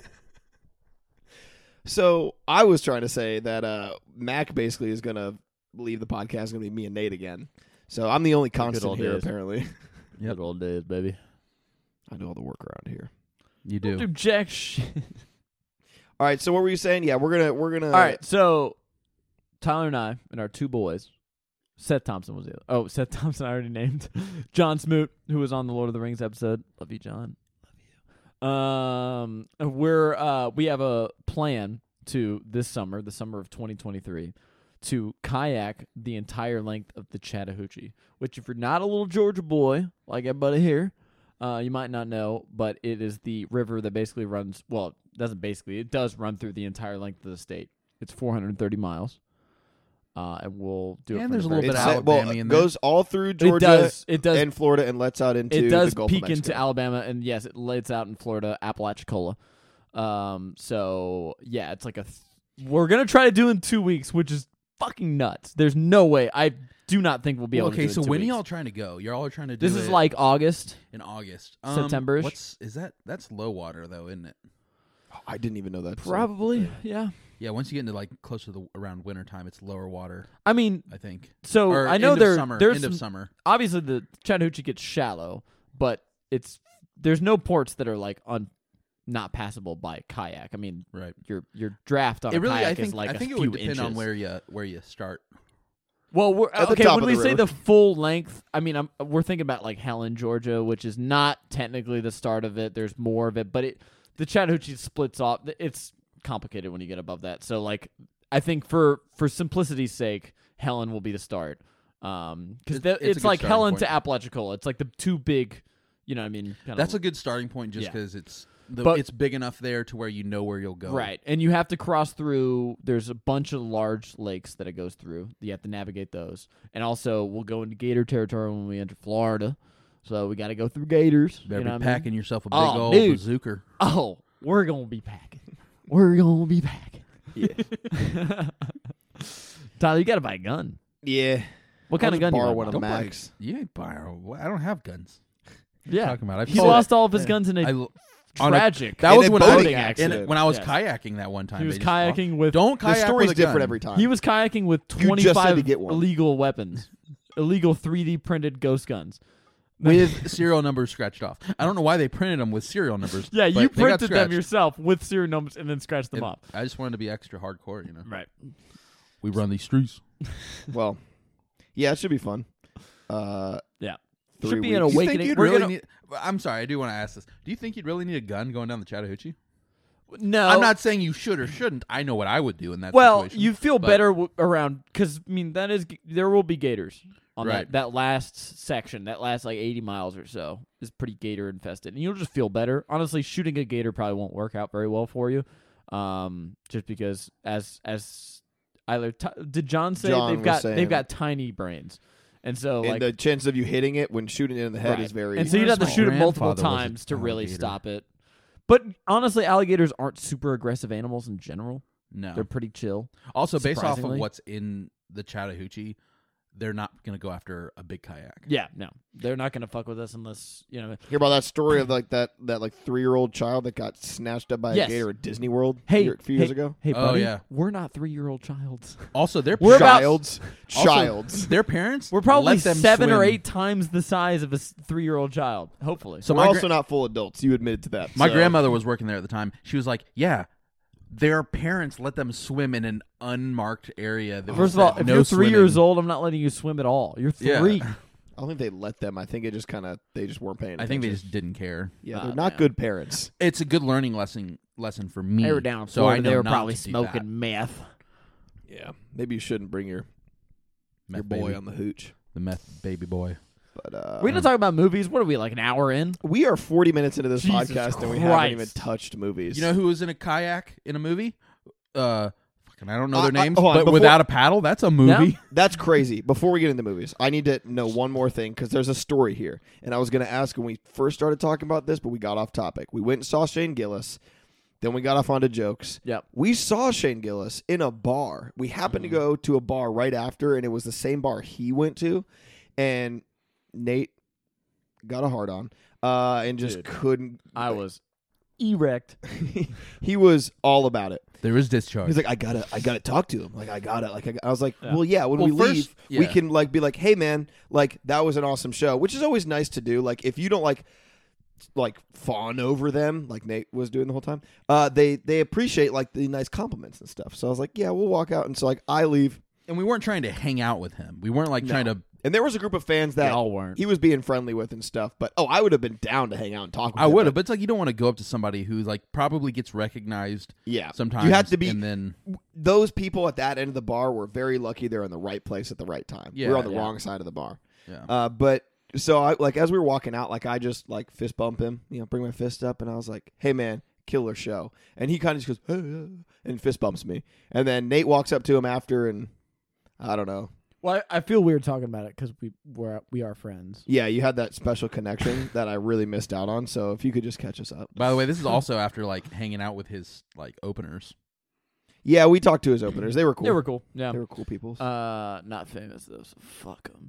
So I was trying to say that Mac basically is going to leave the podcast. It's going to be me and Nate again. So I'm the only constant old here, days. apparently. Good old days, baby. I do all the work around here. You Don't do. do jack shit. All right, so what were you saying? Yeah, we're gonna. All right, so Tyler and I and our 2 boys. Seth Thompson was the other. Oh, Seth Thompson I already named. John Smoot, who was on the Lord of the Rings episode. Love you, John. Love you. We have a plan to this summer, the summer of 2023, to kayak the entire length of the Chattahoochee. Which, if you're not a little Georgia boy like everybody here, you might not know, but it is the river that basically runs. Well, it doesn't basically. It does run through the entire length of the state. It's 430 miles. And we'll do it. And from there's the a little very bit of top. well, Alabama in it there. goes all through It Georgia does. and Florida and lets out into It does the Gulf peek of Mexico. into Alabama, and yes, it lets out in Florida, Apalachicola. So yeah, it's like we're gonna try to do it in 2 weeks, which is fucking nuts. There's no way. I do not think we'll be able to. Okay, do it so in 2 when are weeks. y'all trying to go? You're all trying to do This it is like August. in August, September-ish. Is that? That's low water though, isn't it? I didn't even know that. Probably, yeah. Yeah, once you get into like closer to the around winter time, it's lower water. I mean, I think. so Or I know end of summer, there's end of some, summer. obviously the Chattahoochee gets shallow, but there's no ports that are like not passable by kayak. I mean, Right. your draft on It a really, kayak I think, is like I think a it would few depend on inches. where you start. Well, we're At the okay. top When of we the say river. the full length, I mean, we're thinking about like Helen, Georgia, which is not technically the start of it. There's more of it, but the Chattahoochee splits off. It's complicated when you get above that. So, like, I think for simplicity's sake, Helen will be the start. Because It's a it's good like starting Helen point. to Apalachicola. It's like the 2 big, you know what I mean? Kinda That's a good starting point, just Yeah. because But- it's big enough there to where you know where you'll go. Right. And you have to cross through, there's a bunch of large lakes that it goes through. You have to navigate those. And also, we'll go into gator territory when we enter Florida. So we got to go through gators. Better you know be what I mean? packing yourself a big Oh, old dude. bazooka. Oh, we're going to be packing. We're going to be packing. Yeah. Tyler, you got to buy a gun. Yeah. What kind I'll of just gun do you borrow want one to of buy? Don't buy- Max. You ain't borrow. I don't have guns. Yeah. Talking about. He lost all of his guns in a on tragic that was in a when I boating was accident. when I was Yes. kayaking that one time. He was they just lost. kayaking with Don't The kayak story's with a gun. different every time. He was kayaking with You just said to 25 get one. illegal weapons. Illegal 3D printed ghost guns. with serial numbers scratched off. I don't know why they printed them with serial numbers. Yeah, but you they got printed them scratched. yourself with serial numbers and then scratched them And off. I just wanted to be extra hardcore, you know. Right. We run these streets. Well, yeah, it should be fun. Yeah. 3 Should be an weeks. Do you think awakening. you'd We're really gonna- need? I'm sorry, I do want to ask this. Do you think you'd really need a gun going down the Chattahoochee? No. I'm not saying you should or shouldn't. I know what I would do in that Well, situation. you feel but- better around because I mean there will be gators on Right. that last section. That last like 80 miles or so is pretty gator infested, and you'll just feel better. Honestly, shooting a gator probably won't work out very well for you, just because as either did John say John was they've saying- got tiny brains, and so And like the chance of you hitting it when shooting it in the head right. is very. and so you'd have to My shoot it multiple grandfather was a times to really alligator. stop it. But honestly, alligators aren't super aggressive animals in general. no. They're pretty chill. Also, based off of surprisingly. what's in the Chattahoochee, they're not gonna go after a big kayak. Yeah, no, they're not gonna fuck with us unless Hear about that story of like that 3-year-old child that got snatched up by Yes. a gator at Disney World Hey, a few years ago? Hey, Oh, buddy, yeah. we're not 3-year-old childs. Also, their We're about- Childs. their parents We're probably let them 7 or swim. 8 times the size of a 3-year-old child. Hopefully, So We're my also not full adults. You admitted to that. my so- grandmother was working there at the time. She was like, "Yeah, their parents let them swim in an unmarked area." That first of was all, if no you're 3 years swimming. old, I'm not letting you swim at all. You're 3. Yeah. I don't think they let them. I think it just they just weren't paying attention. I think they just didn't care. Yeah, Oh, they're not man. good parents. It's a good learning lesson for me. They were down in so Florida. I know They were not probably to do smoking that. meth. Yeah. Maybe you shouldn't bring your Meth boy baby. on the hooch. The meth baby boy. But We're gonna talk about movies. What are we, like an hour in? we are 40 minutes into this Jesus podcast and we Christ. haven't even touched movies. You know who was in a kayak in a movie? Fucking I don't know their names, hold on, but before- without a paddle, that's a movie. That's crazy. Before we get into movies, I need to know one more thing because there's a story here. And I was going to ask when we first started talking about this, but we got off topic. We went and saw Shane Gillis. Then we got off onto jokes. Yep. We saw Shane Gillis in a bar. We happened to go to a bar right after, and it was the same bar he went to. And Nate got a hard on and just Dude. couldn't. I was erect. He was all about it. There was discharge. He's like, I gotta talk to him. I was like, Yeah. well, yeah. When Well, we first- leave, we yeah. can like be like, hey, man, like that was an awesome show, which is always nice to do. Like if you don't like fawn over them, like Nate was doing the whole time, they appreciate like the nice compliments and stuff. So I was like, yeah, we'll walk out. And so like I leave, and we weren't trying to hang out with him. We weren't like No. trying to. and there was a group of fans that Y'all weren't. he was being friendly with and stuff. But I would have been down to hang out and talk with I him, would have, but it's like you don't want to go up to somebody who like probably gets recognized yeah, sometimes. you have to be. and then Those people at that end of the bar were very lucky they're in the right place at the right time. Yeah, we're on the yeah. wrong side of the bar. yeah. But so I like as we were walking out, like I just like fist bump him, bring my fist up, and I was like, "Hey man, killer show!" And he kind of just goes and fist bumps me, and then Nate walks up to him after, and I don't know. Well, I feel weird talking about it because we are friends. Yeah, you had that special connection that I really missed out on. So if you could just catch us up. By the way, this is also after like hanging out with his like openers. Yeah, we talked to his openers. They were cool. They were cool. Yeah. They were cool people. Not famous though, so fuck them.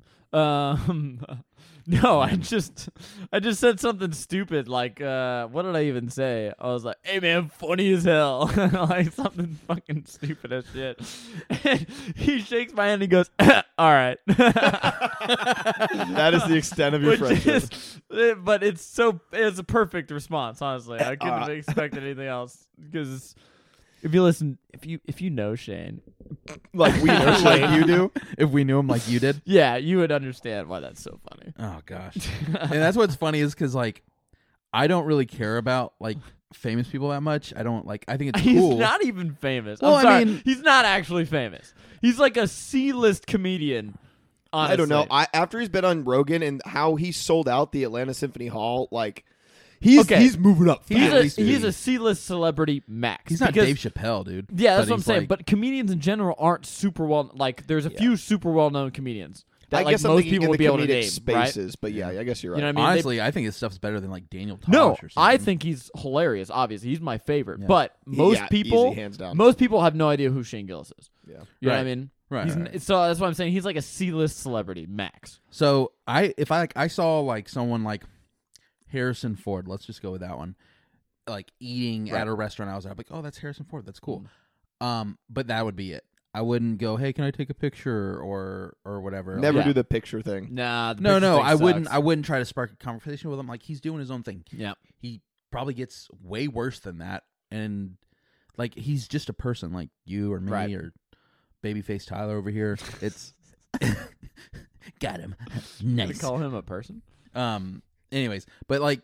No, I just said something stupid. Like, what did I even say? I was like, "Hey man, funny as hell," like something fucking stupid as shit. And he shakes my hand and he goes, "All right." That is the extent of your Which friendship. but it's a perfect response. Honestly, I couldn't have expected anything else because. If you know Shane, Like we know like you do. If we knew him like you did. yeah, you would understand why that's so funny. Oh gosh. And that's what's funny is because like I don't really care about like famous people that much. I don't like. I think it's He's cool. not even famous. Well, I'm sorry. I mean- he's not actually famous. He's like a C-list comedian. Honestly. I don't know. After he's been on Rogan and how he sold out the Atlanta Symphony Hall, like he's moving up. He's fast. he's a C-list celebrity max. He's not because- Dave Chappelle, dude. Yeah, that's But what I'm he's saying. like- But comedians in general aren't super well. Like, there's a few super well-known comedians that I like guess I'm most thinking people in would the be able to comedic name, right? spaces, but yeah, I guess you're right. You know what I mean? honestly, I think his stuff's better than like Daniel Tosh No, or something. I think he's hilarious. Obviously, he's my favorite. Yeah. But most Yeah, people, easy, hands down. most people have no idea who Shane Gillis is. Yeah. You know what I Right. mean? Right, He's right. So that's what I'm saying. He's like a C-list celebrity max. So I saw like someone like Harrison Ford. Let's just go with that one. Like eating at a restaurant, I was like, oh, that's Harrison Ford. That's cool. But that would be it. I wouldn't go, hey, can I take a picture or whatever. Never Yeah. do the picture thing. Nah, the No, picture no, thing I wouldn't. sucks. I wouldn't try to spark a conversation with him. Like he's doing his own thing. Yeah. He probably gets way worse than that, and like he's just a person like you or me Right. or babyface Tyler over here. It's got him. Gonna Nice. call him a person? Anyways, but like,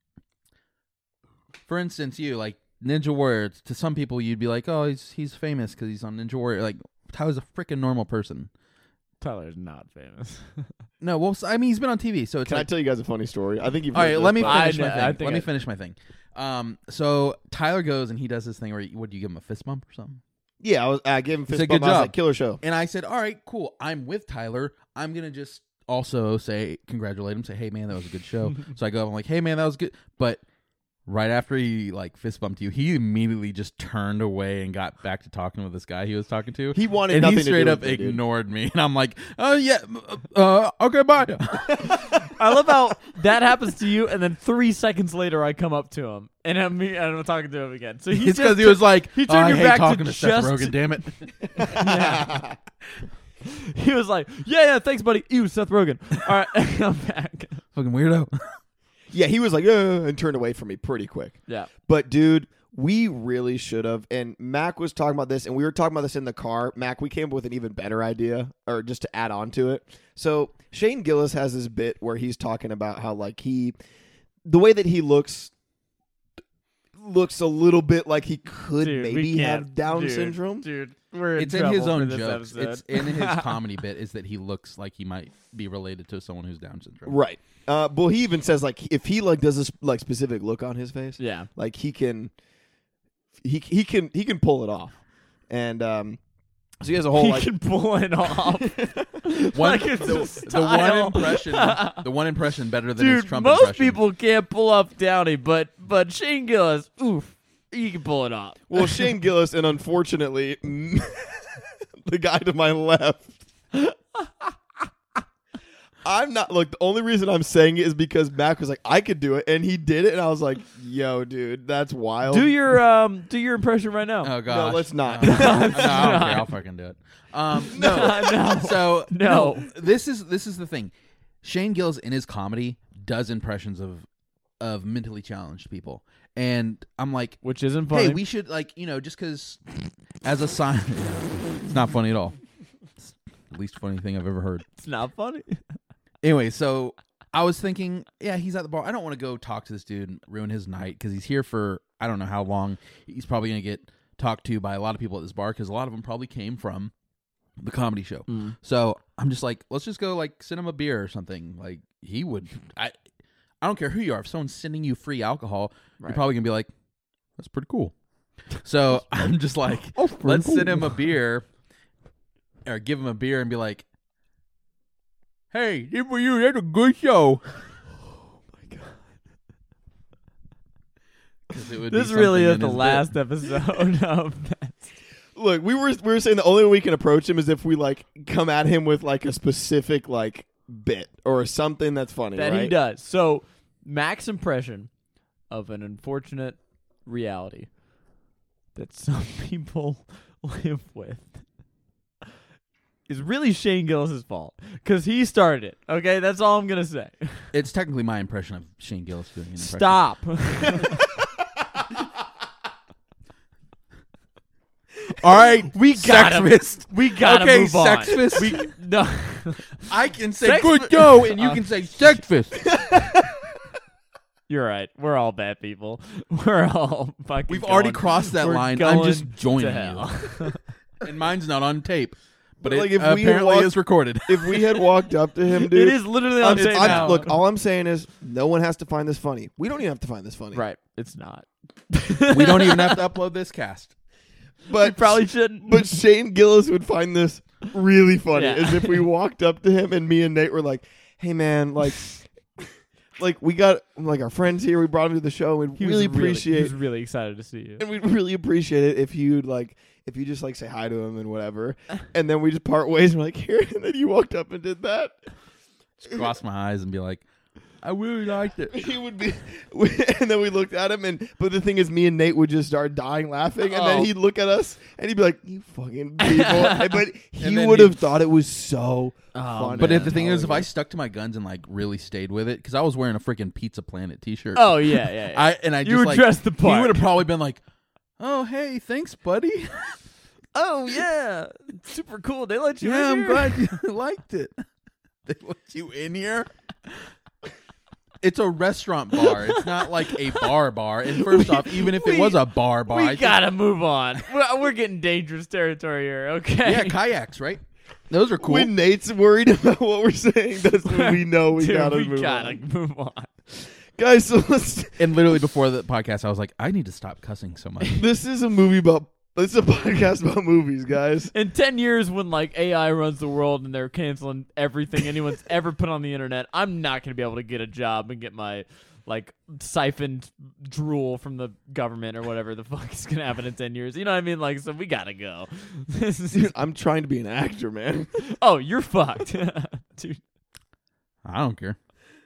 for instance, you like Ninja Warrior. To some people, you'd be like, oh, he's famous because he's on Ninja Warrior. Like Tyler's a freaking normal person. Tyler's not famous. No, well, I mean, he's been on TV, so it's Can I like. tell you guys a funny story? I think you've. All right, heard let this, me but- finish my I thing. think Let me I- finish my thing. So Tyler goes and he does this thing where what do you give him a fist bump or something? Yeah, I gave him fist Said, bump. "Good I was job." like, killer show. And I said, all right, cool. I'm with Tyler. I'm gonna just also say congratulate him. Say, hey man, that was a good show. So I go, I'm like, hey man, that was good. But right after he like fist bumped you, he immediately just turned away and got back to talking with this guy he was talking to. He wanted and nothing he to straight do up with me, dude. ignored me, and I'm like, oh yeah, okay, bye. I love how that happens to you, and then 3 seconds later, I come up to him, and I'm talking to him again. So It's because he was like, he oh, turned I your hate back talking to to Seth just- Rogen, damn it. Yeah. He was like, yeah, thanks, buddy. Ew, Seth Rogen. All right, I'm back. Fucking weirdo. Yeah, he was like, and turned away from me pretty quick. Yeah. But dude, we really should have. And Mac was talking about this, and we were talking about this in the car. Mac, we came up with an even better idea, or just to add on to it. So Shane Gillis has this bit where he's talking about how like the way that he looks a little bit like he could Dude, we maybe can't- have Down dude, syndrome. Dude, we're It's in his trouble own for this jokes. episode. It's in his comedy bit is that he looks like he might be related to someone who's Down syndrome. Right. Well, he even says like if he like does this like specific look on his face, Yeah. like he can pull it off. And so he has a whole He like can pull it off. One, Like it's the his style. the one impression better than his Dude, Trump most impression. people can't pull off Downey, but Shane Gillis, oof, he can pull it off. well, Shane Gillis, and unfortunately, the guy to my left. I'm not. Look, the only reason I'm saying it is because Mac was like, I could do it, and he did it, and I was like, yo, dude, that's wild. Do your impression right now. Oh gosh. let's not. No, I don't care. I'll fucking do it. No. No. So No. This is the thing. Shane Gillis in his comedy does impressions of mentally challenged people, and I'm like, Which isn't funny. hey, we should just because as a sign, it's not funny at all. It's the least funny thing I've ever heard. It's not funny. Anyway, so I was thinking, yeah, he's at the bar. I don't want to go talk to this dude and ruin his night because he's here for I don't know how long. He's probably going to get talked to by a lot of people at this bar because a lot of them probably came from the comedy show. So I'm just like, let's just go like send him a beer or something. Like he would. I don't care who you are. If someone's sending you free alcohol, Right. you're probably going to be like, that's pretty cool. So I'm just like, Oh, pretty let's send cool. him a beer or give him a beer and be like, hey, good for you. That's a good show. Oh my god. 'Cause it would be This really something is in the his last bit. episode of that. Look, we were saying the only way we can approach him is if we like come at him with like a specific like bit or something that's funny. That right? he does. So, Mac's impression of an unfortunate reality that some people live with is really Shane Gillis' fault because he started it. Okay, that's all I'm gonna say. It's technically my impression of Shane Gillis doing an impression. Stop. All right, We gotta- Sexfist. We gotta Okay, move on. Sexfist. We, no. I can say Sex- good Joe, and you can say Sexfist. You're right. We're all bad people. We're all fucking. We've already going- crossed that we're line. I'm going just joining to hell. you. And mine's not on tape, but Like, it if we apparently walked- is recorded. If we had walked up to him, dude, It is literally on tape now. look, all I'm saying is no one has to find this funny. We don't even have to find this funny. Right. It's not. We don't even have to upload this cast. But We probably shouldn't. But Shane Gillis would find this really funny, Yeah. as if we walked up to him and me and Nate were like, "Hey, man, like we got like our friends here. We brought him to the show. And He we'd was really appreciate, He was really excited to see you. and we'd really appreciate it if you just like say hi to him and whatever. And then we just part ways and we're like, here. And then you walked up and did that. Just cross my eyes and be like, I really liked it. He would be, and then we looked at him, but the thing is, me and Nate would just start dying laughing, and then Oh. he'd look at us and he'd be like, "You fucking people!" But he And then would have thought it was so funny. But man. the thing is, if I stuck to my guns and like really stayed with it, because I was wearing a freaking Pizza Planet T-shirt. Oh yeah. I You just were like dressed the part. He would have probably been like, "Oh, hey, thanks, buddy. Oh yeah, super cool. They let you. Yeah, in I'm here? glad you liked it. They let you in here." It's a restaurant bar. It's not like a bar. And first off, even if it was a bar, We I think- gotta move on. We're getting dangerous territory here. Okay. yeah, kayaks, right? Those are cool. when Nate's worried about what we're saying, that's when we know we Dude, gotta we move gotta on. move on. Guys, so let's. And literally before the podcast, I was like, I need to stop cussing so much. This is a movie about. This is a podcast about movies, guys. In 10 years, when like AI runs the world and they're canceling everything anyone's ever put on the internet, I'm not gonna be able to get a job and get my like siphoned drool from the government or whatever the fuck is gonna happen in 10 years. You know what I mean? Like, so we gotta go. This is- Dude, I'm trying to be an actor, man. oh, you're fucked, dude. I don't care.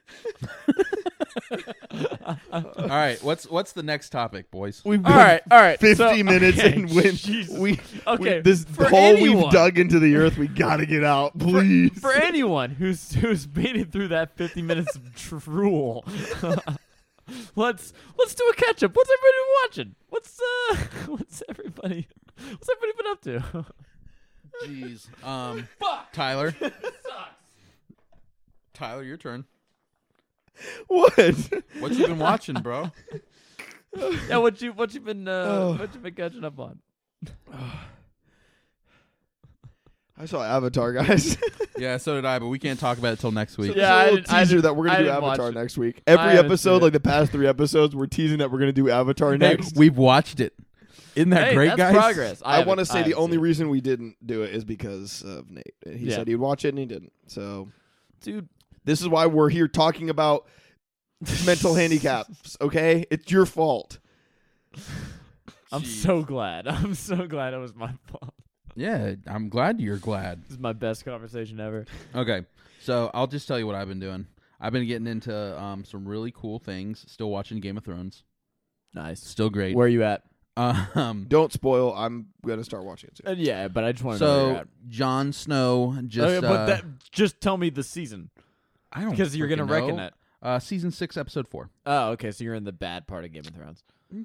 All right, what's the next topic, boys? We've All right. 50 so- minutes okay, and when Jesus. we Okay, this for hole anyone- we've dug into the earth, we gotta get out, please. For anyone who's made it through that 50 minutes of drool, let's do a catch up. What's everybody watching? What's everybody been up to? Jeez. Tyler. Tyler, your turn. What? What you been watching, bro? Yeah, what you been catching up on? I saw Avatar, guys. Yeah, so did I, but we can't talk about it till next week. Yeah, I There's a didn't- little I teaser didn't- that we're I gonna do didn't watch Avatar it. next week. I Every haven't seen episode, it. like the past 3 episodes, we're teasing that we're gonna do Avatar Hey, next. we've watched it. Isn't that Hey, great, that's guys? progress. I want to say the haven't only seen it. reason we didn't do it is because of Nate. He Yeah. said he'd watch it and he didn't. So dude. this is why we're here talking about mental handicaps. Okay, it's your fault. I'm Jeez. so glad. I'm so glad it was my fault. Yeah, I'm glad you're glad. This is my best conversation ever. Okay, so I'll just tell you what I've been doing. I've been getting into some really cool things. Still watching Game of Thrones. Nice. Still great. Where are you at? Don't spoil. I'm gonna start watching it soon. Yeah, but I just want to know where you're So at. Jon Snow just. Okay, but just tell me the season I don't because you're gonna freaking reckon know. it. Season 6, episode 4. Oh, okay. So you're in the bad part of Game of Thrones.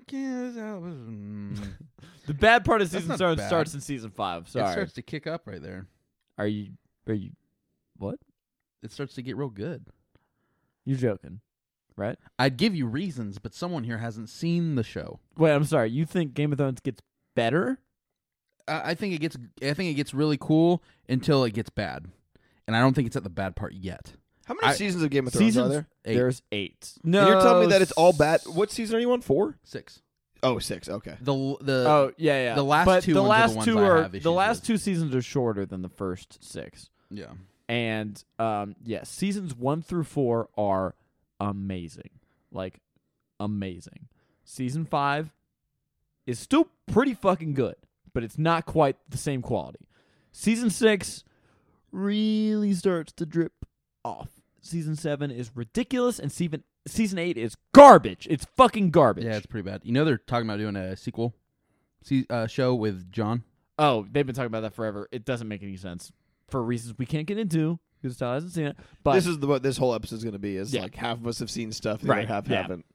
It The bad part of That's season not Thrones bad. starts in season 5. Sorry. starts to kick up right there. Are you? What? It starts to get real good. You're joking, right? I'd give you reasons, but someone here hasn't seen the show. Wait, I'm sorry. You think Game of Thrones gets better? I think it gets really cool until it gets bad, and I don't think it's at the bad part yet. How many seasons of Game of Thrones Seasons, are there? 8. There's 8. No, And you're telling me that it's all bad. What season are you on? 4? 6. Oh, 6. Okay. Oh yeah. the last but two the ones are the last ones two I are have issues the last with. 2 seasons are shorter than the first 6. Yeah. And seasons 1 through 4 are amazing. Like amazing. Season 5 is still pretty fucking good, but it's not quite the same quality. Season 6 really starts to drip off. Season 7 is ridiculous, and season 8 is garbage. It's fucking garbage. Yeah, it's pretty bad. You know they're talking about doing a sequel show with John. Oh, they've been talking about that forever. It doesn't make any sense for reasons we can't get into because Tyler hasn't seen it. But This is what this whole episode is going to be. Is Yeah. like half of us have seen stuff, the Right, other half yeah. haven't.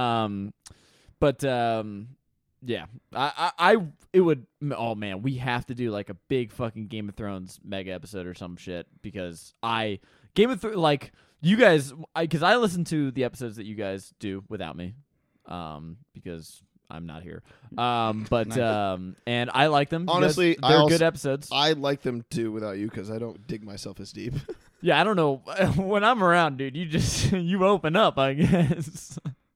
Yeah, I it would. Oh man, we have to do like a big fucking Game of Thrones mega episode or some shit because Game of Thrones like you guys because I listen to the episodes that you guys do without me, because I'm not here. But Nice. and I like them. You guys- Honestly, I they're also- good episodes. I like them too without you because I don't dig myself as deep. Yeah, I don't know. When I'm around, dude, you just you open up, I guess.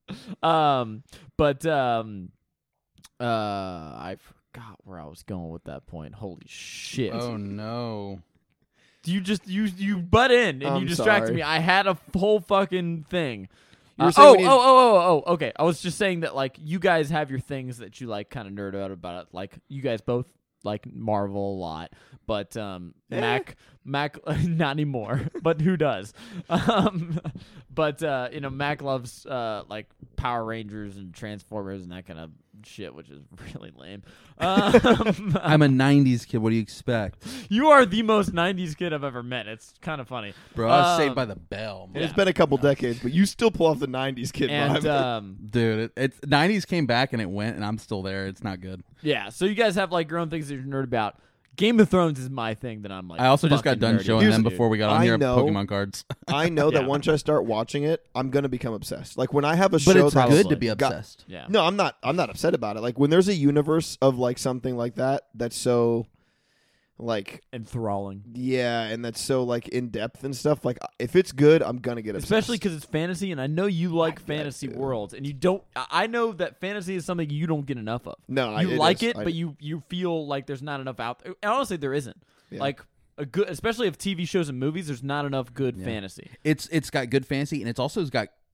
I forgot where I was going with that point. Holy shit. Oh no. You just you butt in and you I'm distracted sorry. me. I had a whole fucking thing. You were saying we need- Okay. I was just saying that like you guys have your things that you like kind of nerd out about it. Like you guys both like Marvel a lot, but Mac not anymore. But who does? But Mac loves like Power Rangers and Transformers and that kind of shit, which is really lame. I'm a 90s kid. What do you expect? You are the most 90s kid I've ever met. It's kind of funny. Bro, I was saved by the bell. Man. It's been a couple decades, but you still pull off the 90s kid And vibe. Dude, it's 90s came back and it went, and I'm still there. It's not good. yeah, so you guys have like your own things that you're nerd about. Game of Thrones is my thing that I'm like. I also just got fucking done nerdy showing about, them dude. before we got on I here know. Pokemon cards. I know that Yeah. once I start watching it, I'm gonna become obsessed. Like when I have a But show it's that's good to be got- obsessed. Yeah. No, I'm not upset about it. Like when there's a universe of like something like that's so like Enthralling. yeah, and that's so like in depth and stuff. Like if it's good, I'm gonna get obsessed. Especially because it's fantasy, and I know you like I fantasy do. worlds, and you don't. I know that fantasy is something you don't get enough of. no, You it like is. it, but you feel like there's not enough out there. And honestly, there isn't. Yeah. Like a good, especially of TV shows and movies, there's not enough good Yeah. fantasy. It's got good fantasy, and it's also got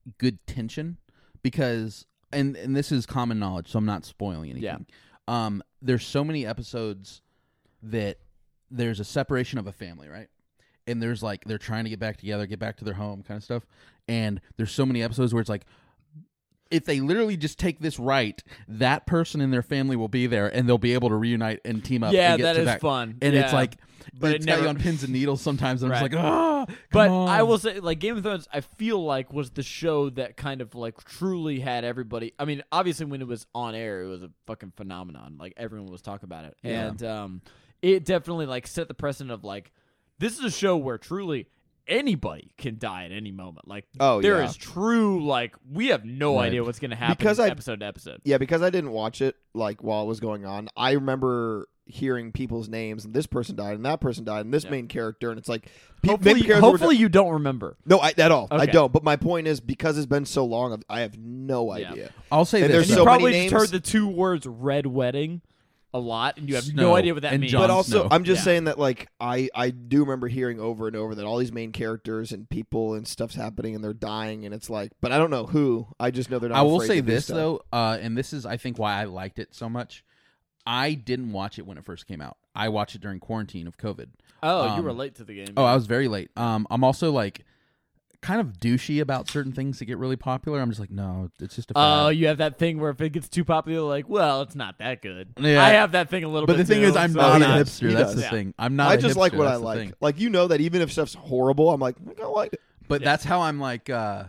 good tension because and this is common knowledge, so I'm not spoiling anything. There's so many episodes that there's a separation of a family, right? And there's like they're trying to get back together, get back to their home kind of stuff. And there's so many episodes where it's like if they literally just take this right, that person in their family will be there and they'll be able to reunite and team up. Yeah, and get that to is back. fun. And Yeah. it's like, But it's it got you never- on pins and needles sometimes. And I'm Right. just like, But come on. I will say, like, Game of Thrones, I feel like was the show that kind of like truly had everybody. I mean, obviously when it was on air, it was a fucking phenomenon. Like everyone was talking about it, Yeah. and it definitely like set the precedent of like this is a show where truly anybody can die at any moment. Like, there is true like we have no Right. idea what's going to happen Because episode to episode. Yeah, because I didn't watch it like while it was going on. I remember hearing people's names, and this person died, and that person died, and this main character, and it's like Hopefully you don't remember. no, at all. I Okay. don't. But my point is, because it's been so long, I have no idea. I'll say And this. there's You so though. many probably just names. heard the two words "red wedding" a lot, and you have Snow no idea what that and means. Jon But also, Snow. I'm just Yeah. saying that like I do remember hearing over and over that all these main characters and people and stuff's happening and they're dying, and it's like, but I don't know who. I just know they're not. I will afraid say to do this stuff. though, and this is I think why I liked it so much. I didn't watch it when it first came out. I watched it during quarantine of COVID. Oh, you were late to the game. Oh, I was very late. I'm also like kind of douchey about certain things that get really popular. I'm just like, no, it's just a Oh, fad. you have that thing where if it gets too popular, like, well, it's not that good. Yeah. I have that thing a little But bit. the thing too, is, I'm so not a he I'm does. hipster. He That's does. the thing. I'm not. I a just hipster. like what I That's the like. thing. Like, you know that even if stuff's horrible, I'm like, I like it. But Yeah. that's how I'm like.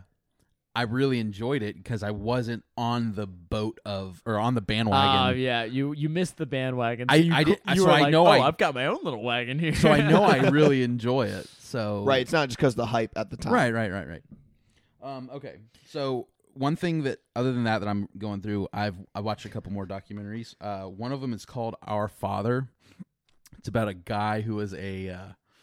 I really enjoyed it because I wasn't on the boat or on the bandwagon. yeah, you missed the bandwagon. I- So you, I did- You so were I like, know oh, I- I've got my own little wagon here. So I know I really enjoy it. So Right. It's not just because the hype at the time. Right. Okay. So one thing that, other than that I'm going through, I watched a couple more documentaries. One of them is called Our Father. It's about a guy who was a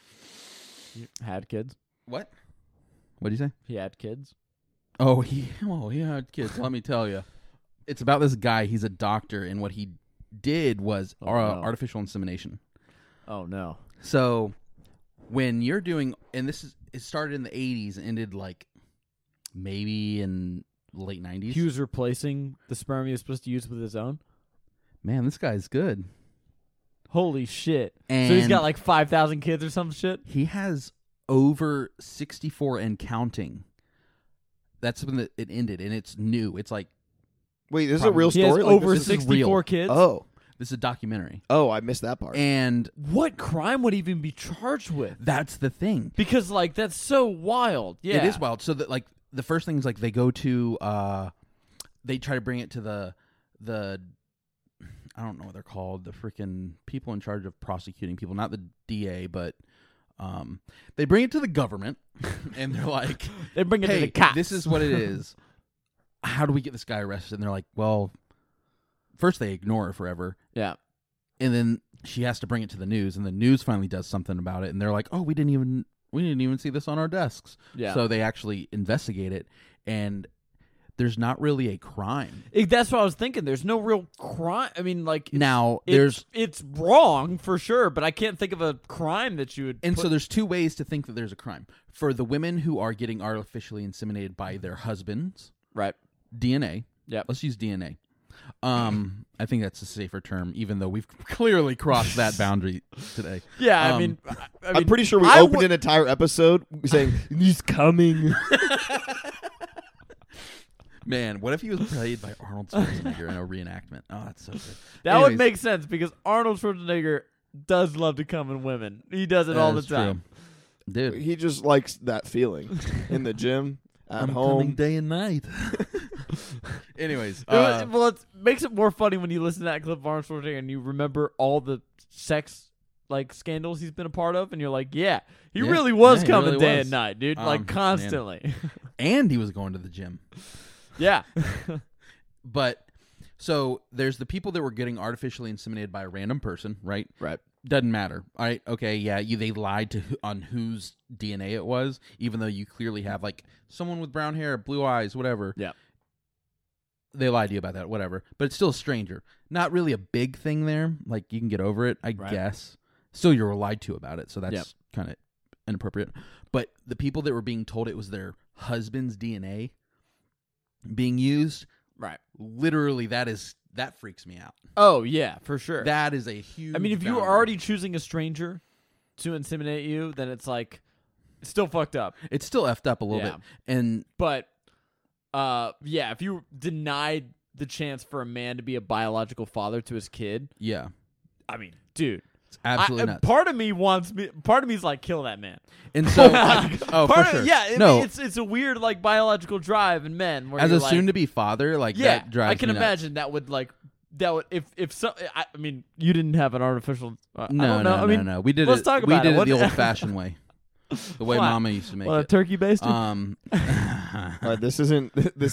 had kids. what? What did you say? He had kids. Oh, he had kids. Let me tell you, it's about this guy. He's a doctor, and what he did was no. artificial insemination. Oh no. So when you're doing, and it started in the 80s and ended like maybe in late 90s. He was replacing the sperm he was supposed to use with his own. Man, this guy's good. Holy shit! And So he's got like 5,000 kids or some shit. he has over 64 and counting. That's when it ended, and it's new. It's like Wait, this is a Probably. real He has story. Like, over this is 64 real. kids. this is a documentary, I missed that part. and What crime would he even be charged with? that's the thing. Because like that's so wild. Yeah, It is wild. So that like the first thing is like they go to they try to bring it to the I don't know what they're called, the freaking people in charge of prosecuting people, not the DA, but they bring it to the government and they're like, They bring it to hey, the cops. this is what it is. How do we get this guy arrested? And they're like, well, first they ignore her forever. Yeah. And then she has to bring it to the news, and the news finally does something about it, and they're like, "Oh, we didn't even see this on our desks." Yeah. So they actually investigate it, and there's not really a crime. That's what I was thinking. There's no real crime. I mean, like Now there's it's wrong for sure, but I can't think of a crime that you would. so there's two ways to think that there's a crime. For the women who are getting artificially inseminated by their husbands, right. DNA. Yep. Let's use DNA. I think that's a safer term, even though we've clearly crossed that boundary today. Yeah, I Um, mean, I'm pretty sure we I opened would- an entire episode saying he's coming. Man, what if he was played by Arnold Schwarzenegger in a reenactment? Oh, that's so good. that would Anyways, make sense because Arnold Schwarzenegger does love to come in women. He does it all the that's time. true. Dude, He just likes that feeling in the gym, at I'm home. coming day and night. Anyways, Well, it makes it more funny when you listen to that clip of Arnold Schwarzenegger and you remember all the sex like scandals he's been a part of, and you're like, yeah, he Yeah. really was Yeah, he coming really day was. and night, dude, Man. like constantly. and he was going to the gym. Yeah. But so there's the people that were getting artificially inseminated by a random person, right? Right. Doesn't matter. All right. Okay. Yeah. They lied on whose DNA it was, even though you clearly have like someone with brown hair, blue eyes, whatever. Yeah. They lied to you about that, whatever. But it's still a stranger. Not really a big thing there. Like you can get over it, I Right. guess. Still, you were lied to about it, so that's Yep. kind of inappropriate. But the people that were being told it was their husband's DNA, being used, Right. literally that freaks me out. Oh yeah, for sure. That is a huge. I mean, if you were boundary. already choosing a stranger to inseminate you, then it's like it's still fucked up. it's still effed up a little Yeah. bit, and But yeah, if you denied the chance for a man to be a biological father to his kid, yeah, I mean, dude, it's absolutely nuts. part of me is like, kill that man. And so, Part for of- sure, yeah, I no. mean, it's a weird like biological drive in men. Where As you're a like, soon-to-be father, like yeah, that drives I can me nuts. imagine that would if so. I mean, you didn't have an artificial. I No, don't know. no, I mean, no. We did let's it. talk we about did it. it What- the old-fashioned way, the way What? Mama used to make Well, it. turkey basted. Um, All right, this isn't.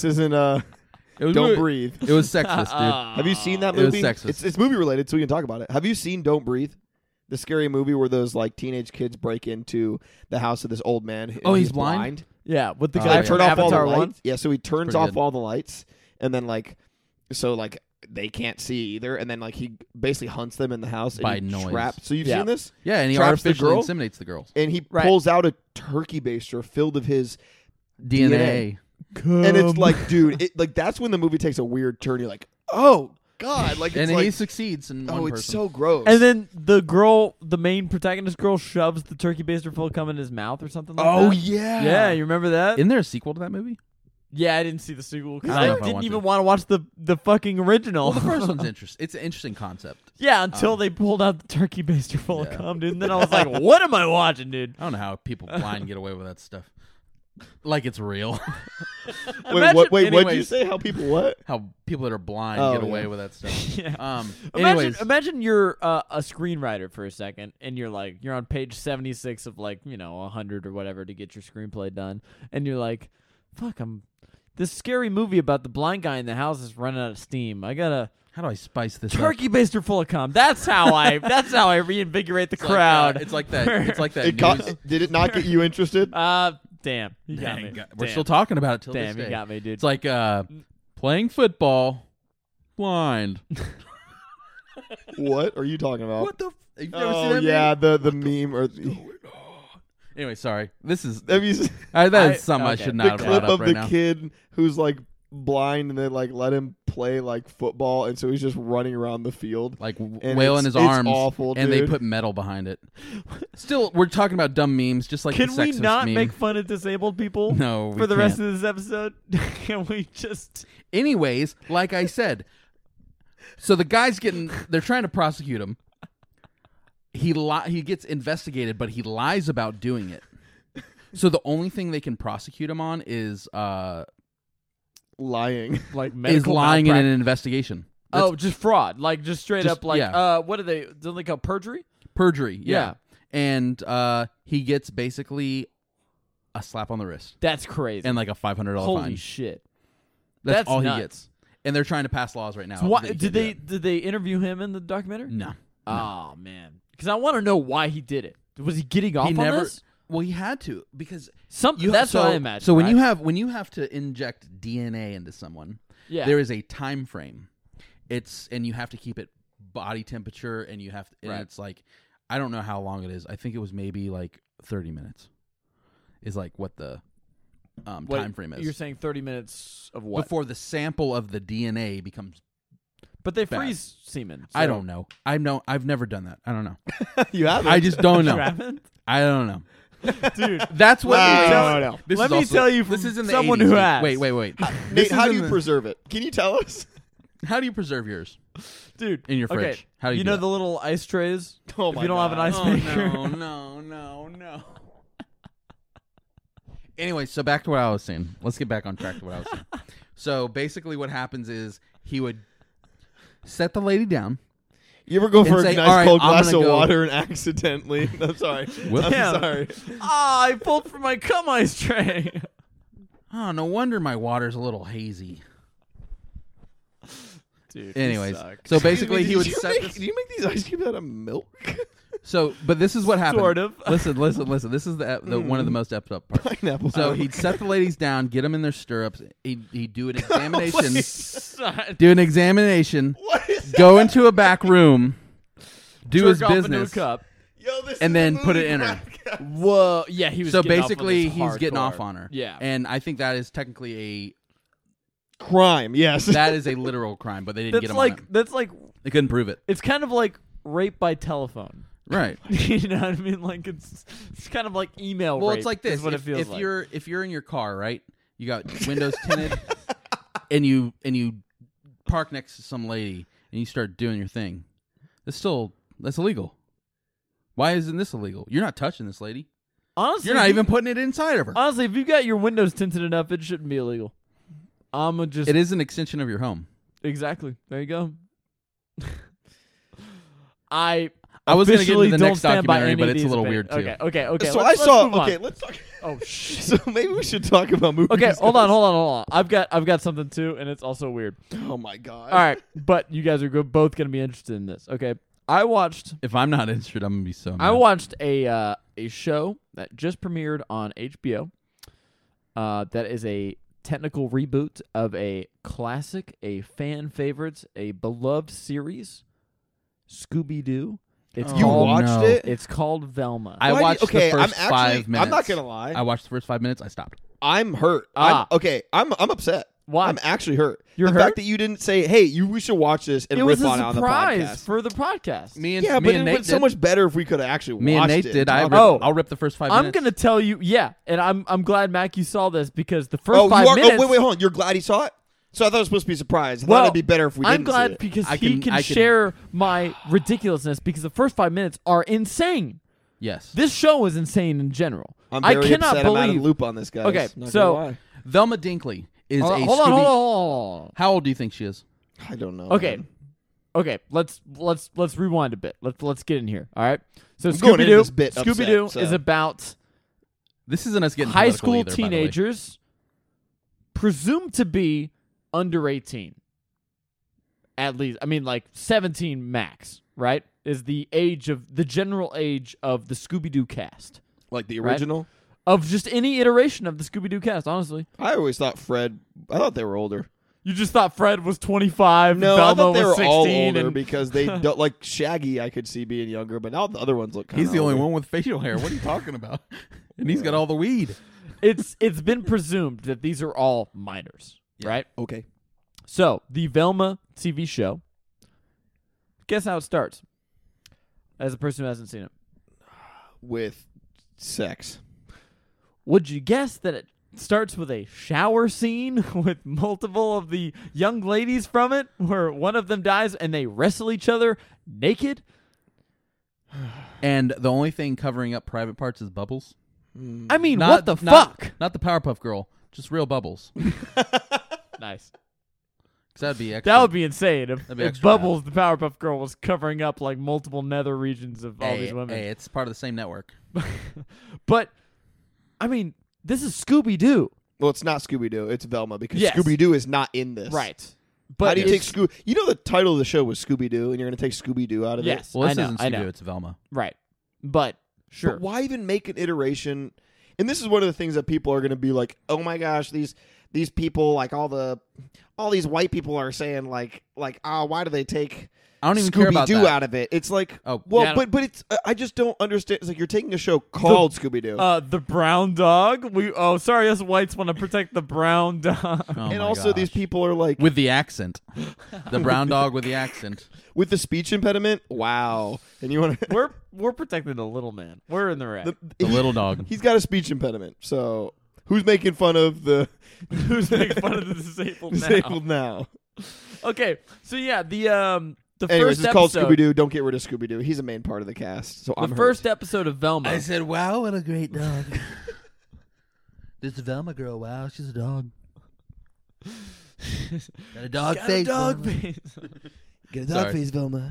it was Don't really- breathe. It was sexist, dude. Have you seen that It was movie? sexist. It's movie related, so we can talk about it. Have you seen Don't Breathe? The scary movie where those like teenage kids break into the house of this old man. and Oh, he's blind? Yeah, with the Oh, guy yeah. from Turn off all the Avatar lights. 1. Yeah, so he turns pretty off good. all the lights, and then like they can't see either, and then like he basically hunts them in the house By and he noise. traps. So you've Yeah. seen this, Yeah, and he Traps the artificially girl? inseminates the girls. and he Right. pulls out a turkey baster filled of his DNA. and it's like, dude, like that's when the movie takes a weird turn. You're like, oh god, like it's And like, he succeeds in one oh, it's person. so gross. And then the main protagonist girl, shoves the turkey baster full of cum in his mouth or something like oh that. yeah, Yeah, you remember that? Isn't there a sequel to that movie? Yeah, I didn't see the sequel because I don't know I if I didn't want even to. want to watch the fucking original. Well, the first one's interesting. It's an interesting concept. Yeah, until they pulled out the turkey baster full of Yeah. cum, dude. And then I was like, what am I watching, dude? I don't know how people blind get away with that stuff. Like it's real. Wait, what'd you anyways. say? How people what? How people that are blind Oh, get away yeah. with that stuff. Yeah. Anyways, Imagine you're a screenwriter for a second, and you're on page 76 of 100 or whatever to get your screenplay done, and you're like, "Fuck, this scary movie about the blind guy in the house is running out of steam. I gotta how do I spice this up? turkey baster full of cum. That's how I reinvigorate the It's crowd. It's like that. It's like that. It news. did it not get you interested? Damn, you got me. We're Damn. still talking about it till Damn, this you day. got me, dude. It's like playing football, blind. What are you talking about? What the? You've never seen Oh that yeah, the meme or Anyway, sorry. This is have you seen that is something I okay. should the not have clip brought up of right the now. kid who's like blind and they like let him play like football and so he's just running around the field. Like And wailing it's his arms, awful, and they dude. put metal behind it. Still, we're talking about dumb memes, just like Can the we sexist not meme. make fun of disabled people No, we for the can't. rest of this episode? Can we just? Anyways, like I said, so the guy's they're trying to prosecute him. He gets investigated, but he lies about doing it. So the only thing they can prosecute him on is lying. Like medical lying in malpractice. an investigation. Oh, just fraud, like just straight Just- up, like yeah. what do they call perjury? Perjury. Yeah. And he gets basically a slap on the wrist That's crazy. and like a $500 Holy fine. shit! That's all nuts. he gets. And they're trying to pass laws right now. So why, that you did can't do they interview him in the documentary? that. No. Oh man, because I want to know why he did it. Was he getting off He on never. this? Well, he had to because That's what I imagine. So when right? you have to inject DNA into someone, yeah, there is a time frame. And you have to keep it body temperature, and you have to, and Right. it's like I don't know how long it is. I think it was maybe like 30 minutes. Is like what the Wait, time frame is. You're saying 30 minutes of what? before the sample of the DNA becomes. But they bad. freeze semen. I so- don't know. I've never done that. I don't know. You haven't. I just don't You know. haven't? I don't know. Dude. That's what. No. This Let is me also- tell you this from is in the someone 80s, who dude. has. Wait. Nate, This how is do in you the- preserve it? Can you tell us? How do you preserve yours Dude, in your fridge? okay. How do you You do know that? the little ice trays? Oh If my you don't have an God. ice maker. no. Anyway, so back to what I was saying. Let's get back on track to what I was saying. So basically, what happens is he would set the lady down. You ever go for And a say, nice "All right, cold I'm glass of gonna go." water and accidentally? I'm sorry. Whoops. I'm Yeah. sorry. I pulled from my cum ice tray. Oh, no wonder my water's a little hazy. Dude, Anyways, so basically he would Did you set make, this. do you make these ice cubes out of milk? So, but this is what happened. Sort of. Listen. This is the one of the most effed up parts. Pineapple. So milk. he'd set the ladies down, get them in their stirrups. He'd do an examination. Son, Do an examination. What is that? Go into a back room. Do his jerk off into a business. cup. Yo, this and is then the put movie it in her. podcast. Whoa, yeah, he was. So getting off on basically, this he's getting hardcore. off on her. Yeah, And I think that is technically Crime, yes. That is a literal crime, but they didn't get him on it. That's like They couldn't prove it. it's kind of like rape by telephone. Right. You know what I mean? Like it's kind of like email Well, rape. it's like this. Is what if it feels if like. you're in your car, right? You got windows tinted, and you park next to some lady, and you start doing your thing. That's illegal. Why isn't this illegal? You're not touching this lady. Honestly, You're not even putting it inside of her. Honestly, if you got your windows tinted enough, it shouldn't be illegal. It is an extension of your home. Exactly. There you go. I was going to get officially into the don't next stand by documentary, any but of it's a these little opinions. weird too. Okay. So let's I saw. move on. Okay, let's talk. Oh shit. So maybe we should talk about movies. Okay, hold guys. on. I've got something too, and it's also weird. Oh my god. All right, but you guys are both going to be interested in this. Okay, I watched If I'm not interested, I'm going to be so mad. I watched a show that just premiered on HBO. That is a technical reboot of a classic, a fan favorite, a beloved series, Scooby-Doo. It's Oh, You called, watched no. it? It's called Velma. I Why do you- watched okay, the 1st I'm 5 minutes. I'm not gonna lie. I watched the first 5 minutes. I stopped. I'm hurt. Ah. I'm upset. Why? I'm actually hurt. You're the hurt? fact that you didn't say, "Hey, we should watch this and It rip was a on it on the surprise podcast." for the podcast. Me and Yeah, me but and it Nate would so did. much better if we could have actually Me and watched Nate it. did. Talk I'll rip the first 5 I'm minutes. gonna tell you, yeah, and I'm glad Mac you saw this because the first Oh, 5 you are. minutes. Oh, wait, hold on. You're glad he saw it? So I thought it was supposed to be a surprise. I Well, thought it'd be better if we I'm didn't see glad it. because I he can- can share my ridiculousness because the first 5 minutes are insane. Yes. This show is insane in general. I'm I very cannot upset I'm out of believe. the loop on this, guys. Okay, Not so- gonna lie. Velma Dinkley is Hold a on, Scooby. hold on. How old do you think she is? I don't know. Okay. man. Okay, let's rewind a bit. Let's get in here. All right. So I'm going into Scooby-Doo, this bit Scooby-Doo upset, is so. about This isn't us getting high political school either, by the way. teenagers presumed to be under 18. At least, I mean, like 17 max, right? Is the general age of the Scooby-Doo cast. Like the Right? original. Of just any iteration of the Scooby-Doo cast, honestly. I always thought Fred. I thought they were older. You just thought Fred was 25, No, I Velma thought they was were 16, all older and because they don't like Shaggy. I could see being younger, but now the other ones look. He's the only older. one with facial hair. What are you talking about? And he's got all the weed. it's been presumed that these are all minors, Yeah. right? Okay. So, the Velma TV show, guess how it starts? As a person who hasn't seen it. With sex. Would you guess that it starts with a shower scene with multiple of the young ladies from it, where one of them dies and they wrestle each other naked? And the only thing covering up private parts is bubbles. I mean, Not- what the not- fuck? Not the Powerpuff Girl. Just real bubbles. Nice. 'Cause that'd be extra. That would be insane if, That'd be if extra Bubbles, the Powerpuff Girl, was covering up like multiple nether regions of all these women. Hey, it's part of the same network. But, I mean, this is Scooby-Doo. Well, it's not Scooby Doo. It's Velma because Yes. Scooby Doo is not in this. Right. How But do you take it's- Scooby? You know the title of the show was Scooby Doo, and you're going to take Scooby Doo out of it. Yes, Well, this I know, isn't I Scooby-Doo, know. it's Velma. Right. But, sure. But why even make an iteration? And this is one of the things that people are going to be like, "Oh my gosh, these people, like all these white people are saying, like, why do they take I don't even care about Scooby Doo that. out of it?" It's like, Oh, well, yeah, I don't- but it's I just don't understand. It's like you're taking a show called Scooby Doo, The brown dog. Sorry, us whites want to protect the brown dog. Oh and my also these gosh. people are like with the accent. The brown dog with the accent. with the speech impediment. Wow, and you want to We're protecting the little man. We're in the red. The little dog. He's got a speech impediment, so who's making fun of the Who's making fun of the disabled now? disabled now? Okay, so yeah, the Anyways, first it's called episode. Scooby Doo. Don't get rid of Scooby Doo. He's a main part of the cast. So The I'm first hurt. episode of Velma. said, wow, what a great dog. This Velma girl, wow, she's a dog. Got a dog Got a dog face. Get a dog Sorry. face, Velma.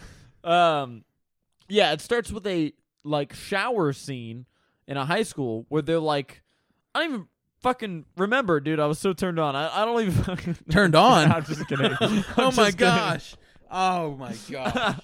Yeah, it starts with a like shower scene in a high school where they're like, I don't even fucking remember, dude. I was so turned on. I don't even fucking Turned on? I'm just kidding. Oh I'm my just kidding. gosh. Oh my gosh.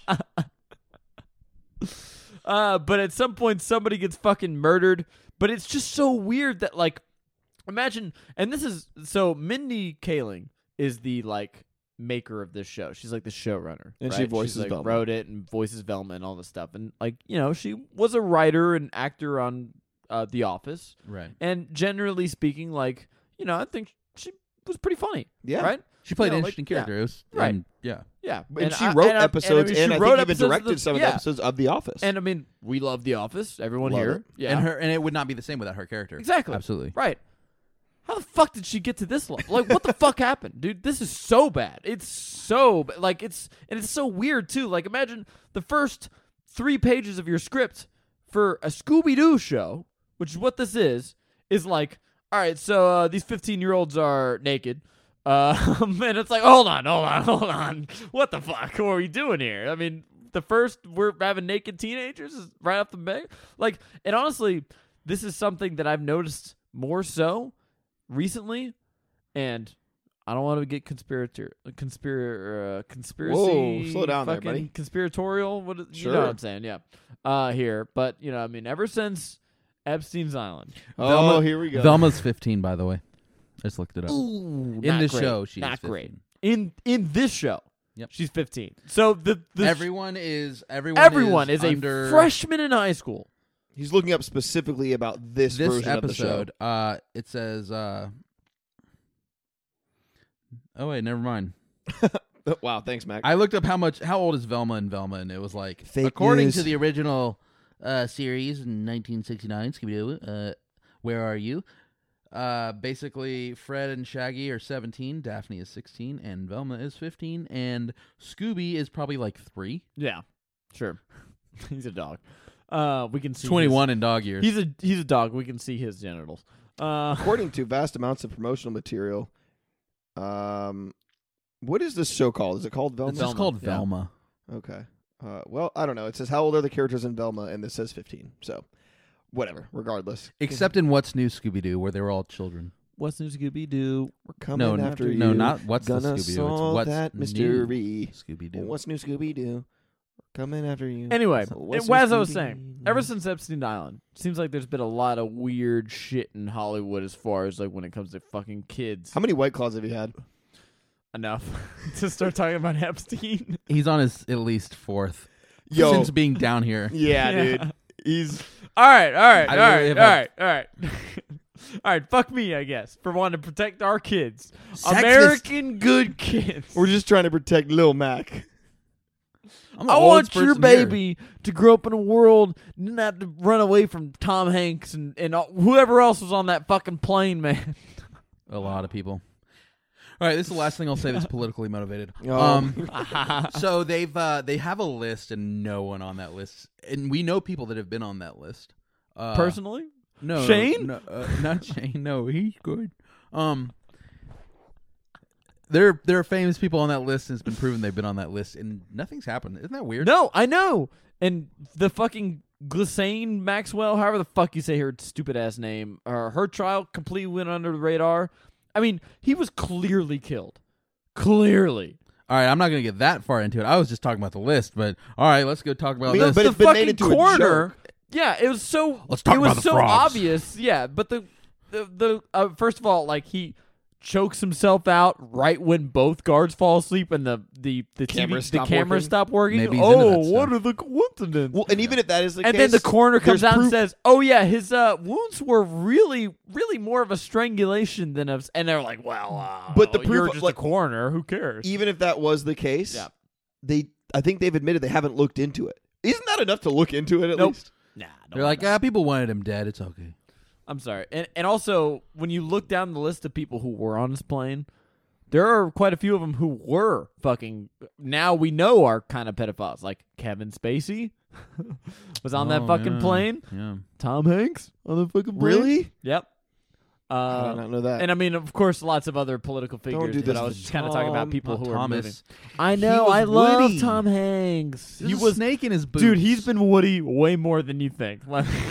But at some point somebody gets fucking murdered. But it's just so weird that like, imagine, and this is so Mindy Kaling is the like maker of this show. She's like the showrunner, And right? she voices She's, like, Velma. wrote it and voices Velma and all this stuff. And like, you know, she was a writer and actor on The Office. Right. And generally speaking, like, you know, I think she was pretty funny. Yeah. Right. She played You know, an like, interesting character. It was, Right. yeah. Yeah. And she wrote episodes, and I think even directed some of the yeah. episodes of The Office. And I mean, we love The Office. Everyone Love here. it. Yeah. And it would not be the same without her character. Exactly. Absolutely. Right. How the fuck did she get to this level? Like, what the fuck happened, dude? This is so bad. It's so like it's so weird too. Like, imagine the first 3 pages of your script for a Scooby-Doo show, which is what this is like, all right, so these 15-year-olds are naked. And it's like, hold on. What the fuck? What are we doing here? I mean, the first we're having naked teenagers is right off the bat. Like, and honestly, this is something that I've noticed more so recently, and I don't want to get conspiracy. Whoa, slow down there, fucking buddy. Conspiratorial. What is, Sure. you know what I'm saying? Yeah. Here, but you know, I mean, ever since Epstein's Island, Oh, here we go. Velma's 15, by the way. I just looked it up. ooh, In not the great. show, she's not 15. great. In this show, Yep. she's 15. So the Everyone is is under a freshman in high school. He's looking up specifically about this version episode. of the show. It says. Oh wait, never mind. Wow, thanks, Mac. I looked up how old is Velma in Velma, and it was like Fake according news. to the original series in 1969, Scooby-Doo, Where Are You? Basically, Fred and Shaggy are 17, Daphne is 16, and Velma is 15, and Scooby is probably like 3. Yeah, sure. He's a dog. We can see 21 in dog years. He's a dog. We can see his genitals. According to vast amounts of promotional material, what is this show called? Is it called Velma? It's just called yeah. Velma. Okay. Well, I don't know. It says how old are the characters in Velma, and this says 15. So, whatever. Regardless, Except in What's New Scooby-Doo, where they were all children. What's new, Scooby-Doo? we're coming No, after you. No, not What's the Gonna Scooby-Doo. It's solve What's that New mystery. Scooby-Doo. What's new, Scooby Doo? Coming after you. Anyway, What's as new, I was Scooby-Doo? saying, ever since Epstein Island, seems like there's been a lot of weird shit in Hollywood as far as like when it comes to fucking kids. How many White Claws have you had? Enough to start talking about Epstein. He's on his at least 4th Yo. since being down here. Yeah, dude. He's All right. I really have All right. Fuck me, I guess, for wanting to protect our kids, Sexist. American good kids. we're just trying to protect Lil Mac. I'm the I oldest want your person here. baby to grow up in a world and didn't have to run away from Tom Hanks and whoever else was on that fucking plane, man. A lot of people. All right, this is the last thing I'll say that's politically motivated. Oh. So they have a list, and no one on that list, and we know people that have been on that list. Personally, No, Shane? no, not Shane. No, he's good. There are famous people on that list, and it's been proven they've been on that list, and nothing's happened. Isn't that weird? no, I know. And the fucking Ghislaine Maxwell, however the fuck you say her stupid ass name, her trial completely went under the radar. I mean, he was clearly killed. Clearly. All right, I'm not going to get that far into it. I was just talking about the list, but all right, let's go talk about I mean, this. but the it's been made fucking into a coroner. joke. Yeah, it was so. Let's talk it was about the so frogs. obvious. Yeah, but the first of all, like he chokes himself out right when both guards fall asleep and the Cameras TV, the stop cameras working. stop working. Maybe he's into that Oh, what stuff. are the coincidences? Well, and even if that is the and case, then the coroner comes there's out and proof- says, "Oh yeah, his wounds were really more of a strangulation than a." And they're like, "Well, But the you're proof- just like- a coroner. Who cares?" even if that was the case, Yeah. I think they've admitted they haven't looked into it. Isn't that enough to look into it at Nope. least? Nah, They're like, people wanted him dead. It's okay. I'm sorry. And also, when you look down the list of people who were on this plane, there are quite a few of them who were fucking, now we know are kind of pedophiles. Like Kevin Spacey was on that Oh, fucking yeah. plane. Yeah. Tom Hanks on the fucking plane. Really? Yep. I did not know that. And I mean, of course, lots of other political figures. do but this I to was just kind of talking about people who are moving. Thomas. I know. was I love Woody. Tom Hanks. He was snake in his boots. Dude, he's been Woody way more than you think.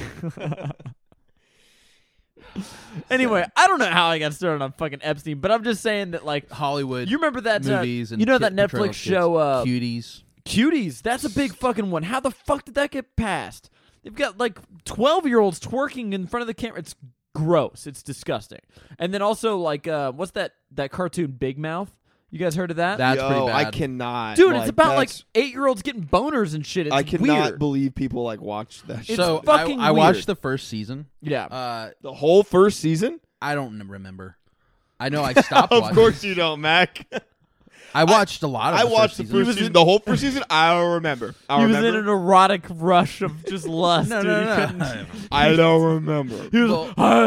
Anyway, I don't know how I got started on fucking Epstein, but I'm just saying that, like, Hollywood. you remember that movies and you know that portrayal Netflix of kids. show Cuties. Cuties? That's a big fucking one. How the fuck did that get passed? They've got like 12-year-olds twerking in front of the camera. It's gross. It's disgusting. And then also like what's that cartoon Big Mouth? You guys heard of that? That's pretty bad. I cannot. Dude, it's about like that's- 8-year-olds getting boners and shit. It's I cannot weird. believe people like watch that. It's shit. So fucking I weird. watched the first season. Yeah. The whole first season. I don't remember. I know I stopped watching. Of course you don't, Mac. I watched a lot of I the watched first the first season, the whole first season. I don't remember. He was in an erotic rush of just lust. No, dude. no, He no. couldn't- I don't remember. He was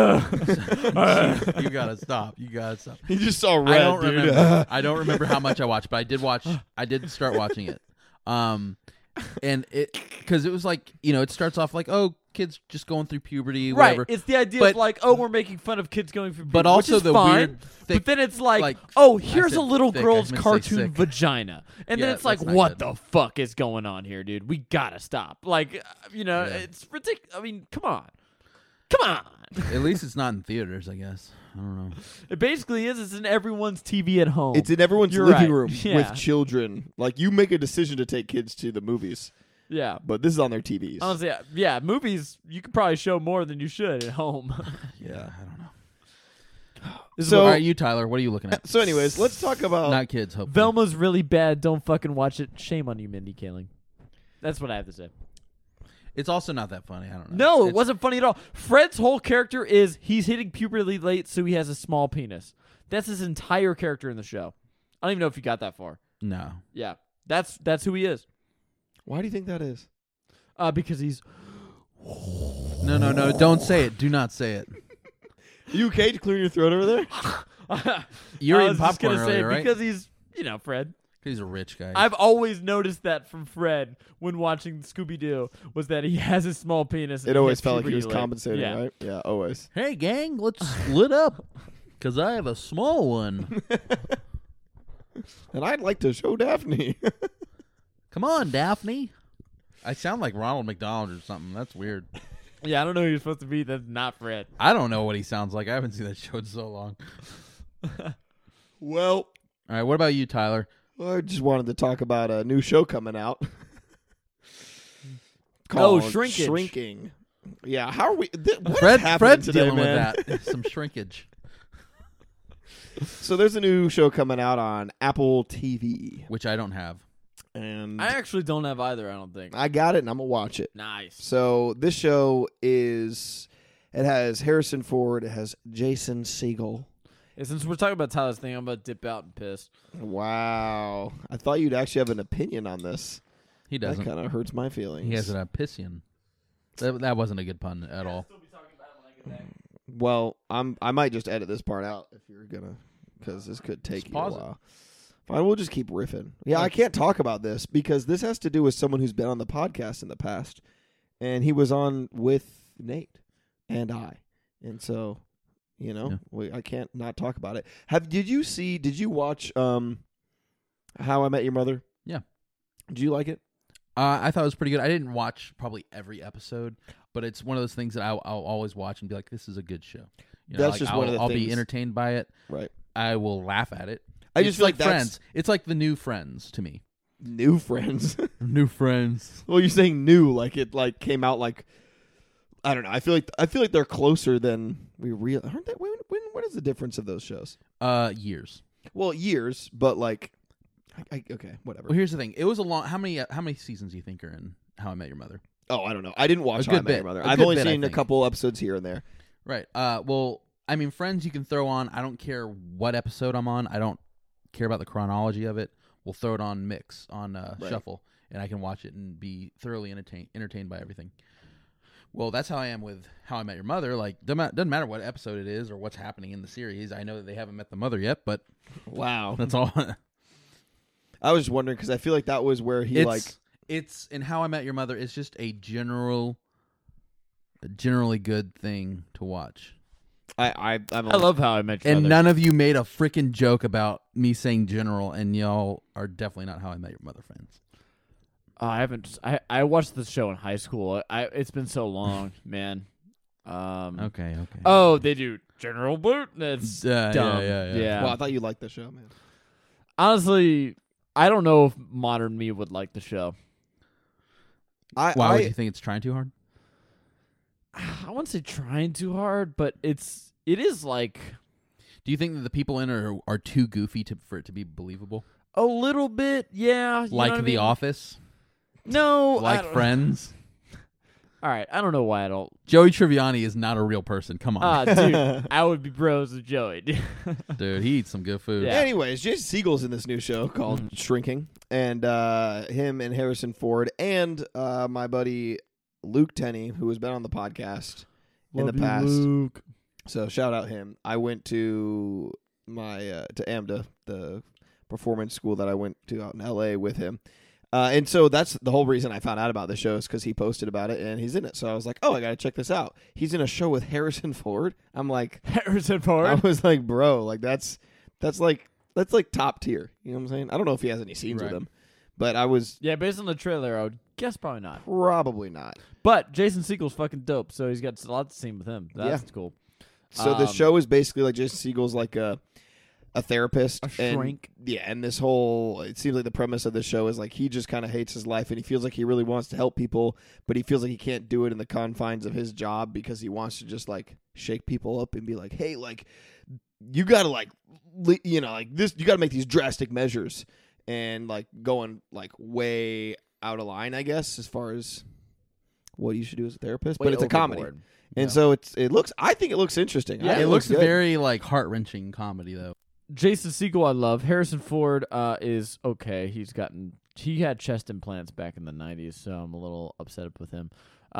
You gotta stop. You gotta stop. He just saw red. I don't dude. remember. I don't remember how much I watched, but I did watch. I did start watching it. And it because it was like it starts off like kids just going through puberty, right. whatever. It's the idea But- of like, we're making fun of kids going through puberty, But also which is the fine, weird, thick, but then it's like, I here's said a little thick, I girl's meant to say cartoon sick. vagina. And Yeah, then it's like, that's not what good. the fuck is going on here, dude? We gotta stop. Like, it's ridiculous. I mean, come on. Come on. At least it's not in theaters, I guess. I don't know. It basically is. It's in everyone's TV at home. It's in everyone's You're living right. room Yeah. with children. Like you make a decision to take kids to the movies, yeah. but this is on their TVs. Honestly, yeah, movies, you could probably show more than you should at home. Yeah, I don't know. So- All right, you Tyler, what are you looking at? So, anyways, let's talk about. Not kids, hopefully. Velma's really bad. Don't fucking watch it. Shame on you, Mindy Kaling. That's what I have to say. It's also not that funny. I don't know. No, it It's- wasn't funny at all. Fred's whole character is he's hitting puberty late, so he has a small penis. That's his entire character in the show. I don't even know if you got that far. No. Yeah, that's who he is. Why do you think that is? Because he's No. Don't say it. Do not say it. You okay to clear your throat over there? You were I eating was just popcorn gonna say earlier, right? because he's Fred. He's a rich guy. I've always noticed that from Fred when watching Scooby Doo was that he has a small penis. And It he always hits felt like he puberty was late. compensating, Yeah. right? Yeah, always. Hey, gang, let's split up. Because I have a small one. And I'd like to show Daphne. Come on, Daphne. I sound like Ronald McDonald or something. That's weird. Yeah, I don't know who you're supposed to be. That's not Fred. I don't know what he sounds like. I haven't seen that show in so long. Well, All right, what about you, Tyler? I just wanted to talk about a new show coming out. Oh, called Shrinkage. Shrinking. Yeah, how are we? What is Fred's happening today, dealing man? with that. Some shrinkage. So there's a new show coming out on Apple TV, Which I don't have. and I actually don't have either. I don't think. I got it, and I'm gonna watch it. Nice. So this show it has Harrison Ford, it has Jason Segel. Hey, since we're talking about Tyler's thing, I'm about to dip out and piss. Wow, I thought you'd actually have an opinion on this. He doesn't. That kind of hurts my feelings. He has an Apician. That wasn't a good pun at all. Well, I might just edit this part out if you're gonna, because this could take you a pause it. while. Fine, we'll just keep riffing. Yeah, I can't talk about this because this has to do with someone who's been on the podcast in the past, and he was on with Nate and I, and so, I can't not talk about it. Did you watch How I Met Your Mother? Yeah. Did you like it? I thought it was pretty good. I didn't watch probably every episode, but it's one of those things that I'll always watch and be like, "This is a good show." That's just one of the I'll things. be entertained by it. Right. I will laugh at it. I just It's feel like like that's Friends. It's like the new Friends to me. new Friends. New Friends. Well, you're saying new, like it came out like I don't know. I feel like they're closer than we real. Aren't they? What is the difference of those shows? Years. Well, years, but like, okay, whatever. Well, here's the thing. It was a long. How many seasons do you think are in How I Met Your Mother? Oh, I don't know. I didn't watch A How I good Met Your bit. Mother. A I've good only bit, I seen a think. couple episodes here and there. Right. Well, I mean, Friends you can throw on. I don't care what episode I'm on. I don't care about the chronology of it. We'll throw it on mix on shuffle, and I can watch it and be thoroughly entertained by everything. Well, that's how I am with How I Met Your Mother. Like, doesn't matter what episode it is or what's happening in the series. I know that they haven't met the mother yet, but Wow, that's all. I was just wondering because I feel like that was where he it's in How I Met Your Mother. It's just a generally good thing to watch. I love How I Met Your And Mother. none of you made a freaking joke about me saying general, and y'all are definitely not How I Met Your Mother fans. I haven't. I watched this show in high school. It's been so long, man. Okay. Oh, they do General Boot. That's dumb. Yeah. Well, I thought you liked the show, man. Honestly, I don't know if modern me would like the show. Why would you think it's trying too hard? I wouldn't say trying too hard, but it is like Do you think that the people in it are too goofy for it to be believable? a little bit, yeah. you know Like what I The mean? Office? No, I Like don't- Friends? All right, I don't know why I don't. Joey Tribbiani is not a real person. Come on, Dude, I would be bros with Joey. dude. He eats some good food. Yeah. Anyways, Jason Segel's in this new show called Shrinking, and him and Harrison Ford and my buddy Luke Tenney, who has been on the podcast in the past. Luke. So shout out him. I went to my to AMDA, the performance school that I went to out in LA with him. And so that's the whole reason I found out about the show is because he posted about it and he's in it. So I was like, oh, I got to check this out. He's in a show with Harrison Ford. I'm like, Harrison Ford. I was like, bro, like that's like top tier. You know what I'm saying? I don't know if he has any scenes with Right. him, but I was Yeah, based on the trailer, I would guess probably not. probably not. But Jason Segel's fucking dope, so he's got a lot to see with him. That's cool. So the show is basically like Jason Segel's like a therapist. A and, shrink. Yeah, and this whole, it seems like the premise of the show is like he just kind of hates his life and he feels like he really wants to help people, but he feels like he can't do it in the confines of his job because he wants to just like shake people up and be like, hey, like you got to like, like this, you got to make these drastic measures and like going like way out of line, I guess, as far as what you should do as a therapist, but it's a comedy. Overboard. And Yeah. so I think it looks interesting. Yeah, I think it looks good. very like heart wrenching comedy though. Jason Segel, I love. Harrison Ford is okay. He had chest implants back in the 90s, so I'm a little upset with him.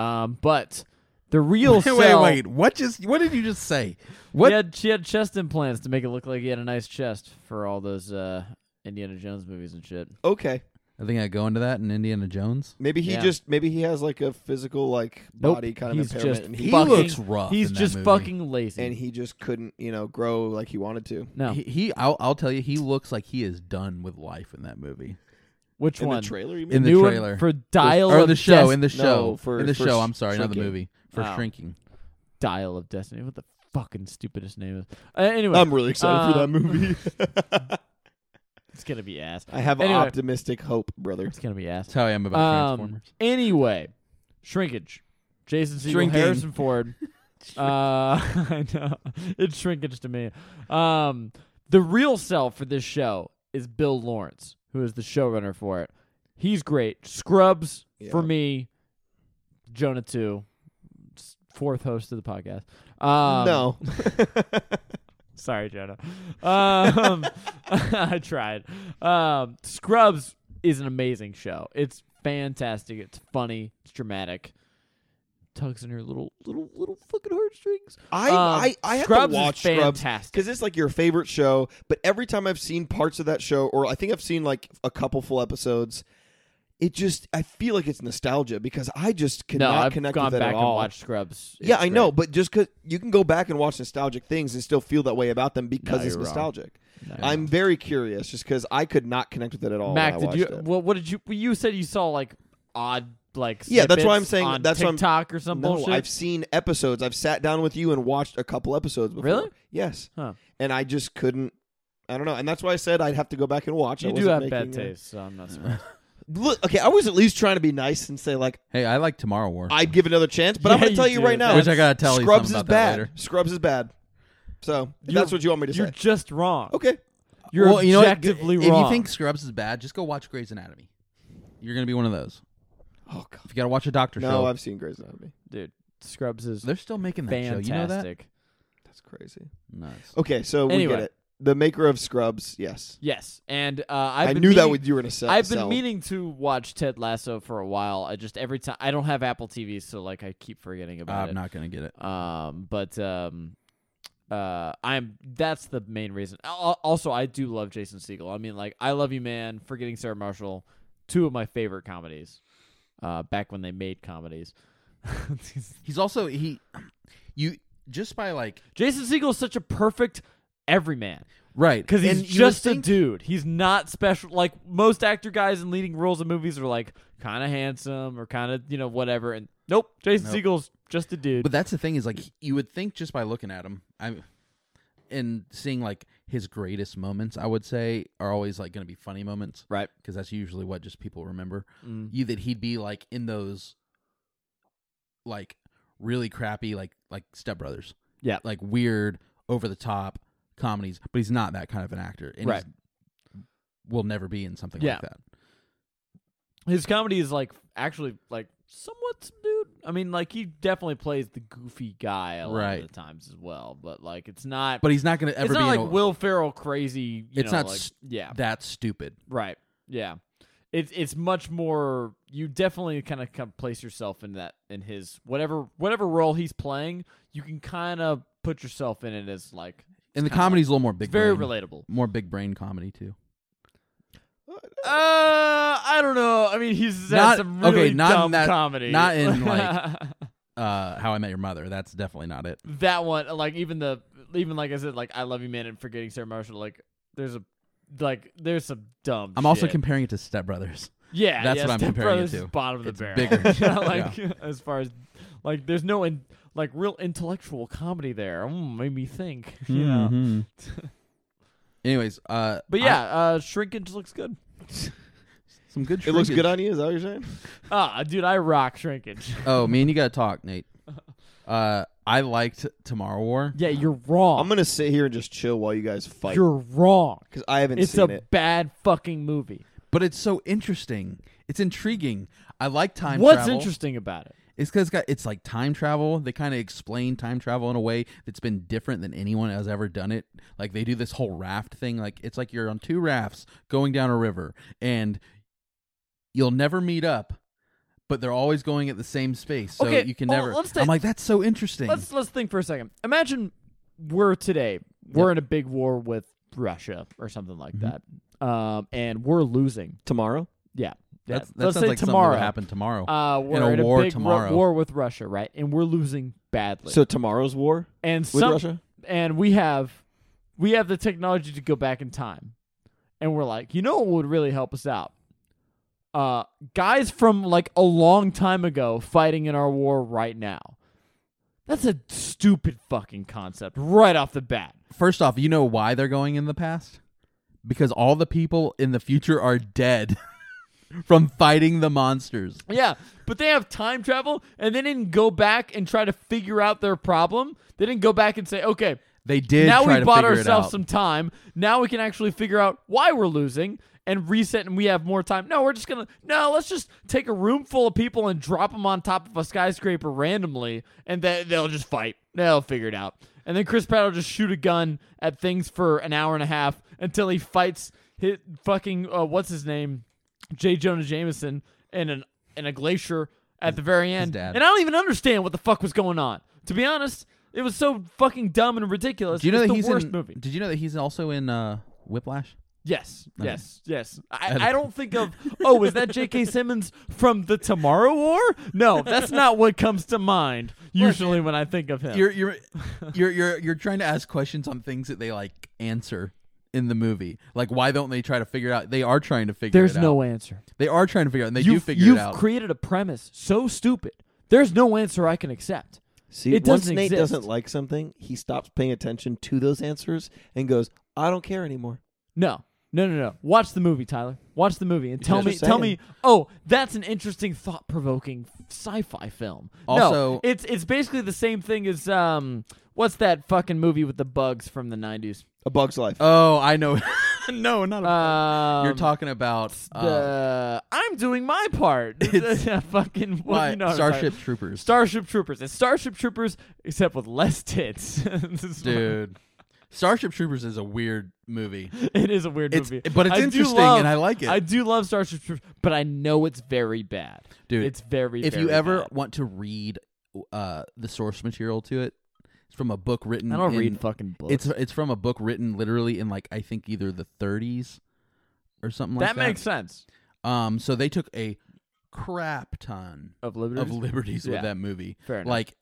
But the real Wait. What did you just say? What? She had chest implants to make it look like he had a nice chest for all those Indiana Jones movies and shit. Okay. I think I go into that in Indiana Jones. Maybe he Yeah. maybe he has like a physical like Nope. body kind of He's impairment just and He Fucking- looks rough. He's in that just movie. fucking lazy. and he just couldn't, grow like he wanted to. no. I'll tell you, he looks like he is done with life in that movie. Which In one? the trailer, you mean? In the New one trailer. for Dial Or of the show, Des- in the show. No, for- in the for show, I'm sorry, not the Shrinking. movie. For Oh. Shrinking. Dial of Destiny. What the fucking stupidest name is? Anyway, I'm really excited for that movie. it's gonna be ass. I have Anyway. optimistic hope, brother. It's gonna be ass. That's how I am about Transformers. Anyway, Shrinkage. Jason Segel, Shrinking. Harrison Ford. I know it's shrinkage to me. The real sell for this show is Bill Lawrence, who is the showrunner for it. He's great. Scrubs for Yeah. me. Jonah 2, fourth host of the podcast. No. Sorry, Jonah. I tried. Scrubs is an amazing show. It's fantastic. It's funny. It's dramatic. Tugs in her little fucking heartstrings. I have Scrubs to watch is Scrubs fantastic. because it's like your favorite show. But every time I've seen parts of that show, or I think I've seen like a couple full episodes, I feel like it's nostalgia because I just No, cannot I've connect gone with it back at and all. watched Scrubs. Yeah, It's I know, great. but just because you can go back and watch nostalgic things and still feel that way about them because No, it's you're wrong. nostalgic. No. I'm very curious, just because I could not connect with it at all. Mac, when I did you? watched it. Well, what did you? You said you saw like odd like Yeah, that's why I'm snippets saying- on that's why I'm- TikTok or some No, bullshit. I've seen episodes. I've sat down with you and watched a couple episodes before. Really? Yes. Huh. And I just couldn't. I don't know, and that's why I said I'd have to go back and watch. I You do wasn't have bad making, taste, so I'm not surprised. Look, okay, I was at least trying to be nice and say like Hey, I like Tomorrow War. I'd give it another chance, but I'm Yeah, going to tell you you do. right now, Which I gotta tell you Scrubs something is about that bad. later. Scrubs is bad. So if You're- that's what you want me to You're say. just wrong. Okay. You're Well, you know what? objectively If wrong. you think Scrubs is bad, just go watch Grey's Anatomy. You're gonna be one of those. Oh god. If you gotta watch a doctor No, show, I've seen Grey's Anatomy. dude, Scrubs is they're still making that fantastic. show. You know that? That's crazy. Nice. Okay, so we Anyway. get it. The maker of Scrubs, yes. Yes, and I I've been knew that meaning- you were going to sell. I've been meaning to watch Ted Lasso for a while. I just every time I don't have Apple TV, so like I keep forgetting about I'm it. not gonna get it. That's the main reason. Also, I do love Jason Segel. I mean, like I Love You Man, Forgetting Sarah Marshall, two of my favorite comedies. Back when they made comedies. He's also you just by like Jason Segel is such a perfect everyman. right Because he's and you would just a think- dude. He's not special. Like most actor guys in leading roles in movies are like kind of handsome or kind of whatever. And nope, Jason Nope. Segel's just a dude. But that's the thing is like you would think just by looking at him, and seeing like his greatest moments, I would say are always like going to be funny moments, Right. Because that's usually what just people remember. Mm. That he'd be like in those like really crappy like Step Brothers, Yeah. like weird over the top comedies, but he's not that kind of an actor, and Right. will never be in something Yeah. like that. His comedy is like actually like somewhat subdued. I mean, like he definitely plays the goofy guy a lot Right. of the times as well. But like, it's not. But he's not going to ever it's be not in like a, Will Ferrell crazy. It's not yeah, that stupid. right. Yeah, it's much more. You definitely kind of place yourself in his whatever role he's playing. You can kind of put yourself in it as like. And the kinda comedy's a little more big It's very brain. relatable. More big brain comedy, too. I don't know. I mean, he's had Not- some really okay, not in dumb that- comedy. not in, like- How I Met Your Mother. That's definitely not it. that one. Like even like I said, like I Love You Man and Forgetting Sarah Marshall. Like there's some dumb. I'm also shit. comparing it to Step Brothers. Yeah, That's yeah, what I'm Step comparing it Brothers to. is bottom of the It's barrel. bigger. Yeah, like as far as like there's no real intellectual comedy there. Made me think. You know. Mhm. Anyways, But yeah, Shrinkage looks good. some good. It looks shrinkage. good on you. Is that what you're saying? Dude, I rock Shrinkage. Oh, me and you got to talk, Nate. I liked Tomorrow War. Yeah, you're wrong. I'm gonna sit here and just chill while you guys fight You're wrong. because I haven't It's seen a it. bad fucking movie. But it's so interesting. It's intriguing. I like time What's travel. interesting about it? It's because it's like time travel. They kind of explain time travel in a way that's been different than anyone has ever done it. Like they do this whole raft thing. Like it's like you're on two rafts going down a river, and you'll never meet up, but they're always going at the same space. So Okay, you can never. let's I'm like, that's so interesting. Let's think for a second. Imagine we're in a big war with Russia or something like that, and we're losing. Tomorrow? Yeah, that let's sounds say like something that tomorrow. would happen tomorrow. We're in a in war big tomorrow. war with Russia, right? And we're losing badly. So tomorrow's war and with Russia? and we have the technology to go back in time, and we're like, you know what would really help us out? Guys from like a long time ago fighting in our war right now. That's a stupid fucking concept right off the bat. First off, you know why they're going in the past? Because all the people in the future are dead from fighting the monsters. Yeah, but they have time travel, and they didn't go back and try to figure out their problem. They didn't go back and say, okay, They did now try we to bought figure it ourselves out. some time. Now we can actually figure out why we're losing and reset, and we have more time. No, let's just take a room full of people and drop them on top of a skyscraper randomly, and they'll just fight. They'll figure it out. And then Chris Pratt will just shoot a gun at things for an hour and a half until he fights his fucking what's his name, J. Jonah Jameson in a glacier at the very end. dad. And I don't even understand what the fuck was going on. To be honest, it was so fucking dumb and ridiculous. Do you know It's that the he's worst in? movie. Did you know that he's also in Whiplash? Yes, Okay. yes. I don't think of. Oh, is that J.K. Simmons from the Tomorrow War? No, that's not what comes to mind usually when I think of him. You're trying to ask questions on things that they like answer in the movie. Like, why don't they try to figure it out? They are trying to figure There's it out. no answer. They are trying to figure it out, and they do figure You've it out. created a premise so stupid. There's no answer I can accept. See, It once doesn't Nate exist. doesn't like something, he stops paying attention to those answers and goes, I don't care anymore. No. Watch the movie, Tyler. Watch the movie and tell just me. Oh, that's an interesting, thought-provoking sci-fi film. Also- no, it's basically the same thing as what's that fucking movie with the bugs from the 90s? A Bug's Life. Oh, I know. No, not a. You're talking about I'm doing my part. Fucking why? you know what I'm Starship talking- Troopers. Starship Troopers. It's Starship Troopers except with less tits. Dude. Starship Troopers is a weird movie. It is a weird It's movie. but it's I do interesting love- and I like it. I do love Starship Troopers, but I know it's very bad. Dude, It's very if very you ever bad. want to read the source material to it, it's from a book written I don't in, read fucking books. it's from a book written literally in like I think either the 30s or something like that that. makes sense. So they took a crap ton Of liberties. of liberties with Yeah. that movie. Fair enough. Like,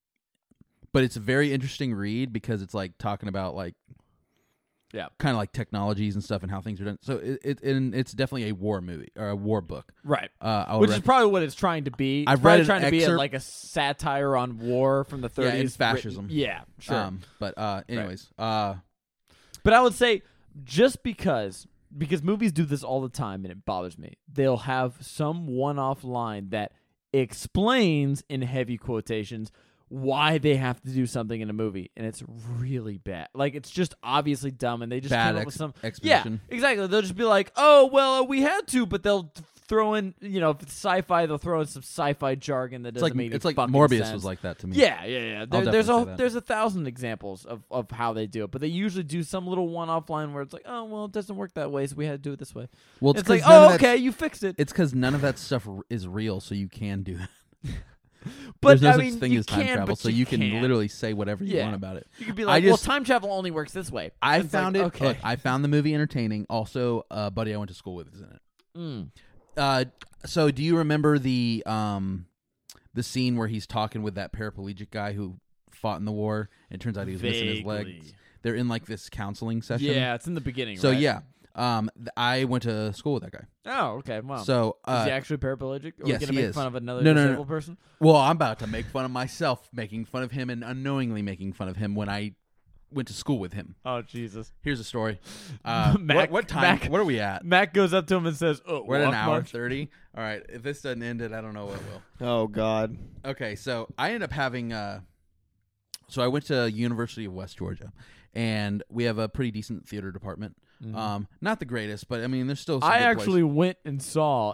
but it's a very interesting read because it's like talking about like, Yeah. kind of like technologies and stuff and how things are done. So it's definitely a war movie or a war book. Right. I would Which is probably what it's trying to be. It's I've probably read an trying to be excerpt- like a satire on war from the 30s. Yeah, and fascism. Yeah, sure. But anyways, But I would say just because movies do this all the time and it bothers me. They'll have some one-off line that explains in heavy quotations why they have to do something in a movie, and it's really bad. Like it's just obviously dumb, and they just bad come up with some exposition. Yeah, exactly. They'll just be like, "Oh, well, we had to," but they'll throw in, if it's sci-fi, they'll throw in some sci-fi jargon that doesn't make it's like fucking Morbius sense. was like that to me. Yeah. I'll There's definitely say that. there's 1,000 examples of how they do it, but they usually do some little one-off line where it's like, oh well, it doesn't work that way, so we had to do it this way. Well, It's like, 'cause none of oh, that's- okay, you fixed it. It's because none of that stuff is real, so you can do that. But There's no I such mean, thing you as time can, travel, but so you can can't. literally say whatever you Yeah. want about it. You could be I like, just- well, time travel only works this way. I It's found like, it. okay. Look, I found the movie entertaining. Also, a buddy I went to school with is in it. So do you remember the scene where he's talking with that paraplegic guy who fought in the war? And it turns out he was missing his legs. Vaguely. They're in like this counseling session. Yeah, it's in the beginning. So right? yeah, I went to school with that guy. Oh, okay. Wow. So is he actually paraplegic? Are we yes, gonna he make is. fun of another No. disabled person? well, I'm about to make fun of myself, making fun of him, and unknowingly making fun of him when I went to school with him. Oh, Jesus. Here's a story. Mac- what time? Mac- what are we at? Mac goes up to him and says, "Oh, We're at an walk hour much?" 30. All right. If this doesn't end it, I don't know what will. Oh God. Okay, so I ended up having. So I went to University of West Georgia, and we have a pretty decent theater department. Not the greatest, but I mean, there's still. Some I good actually places. went and saw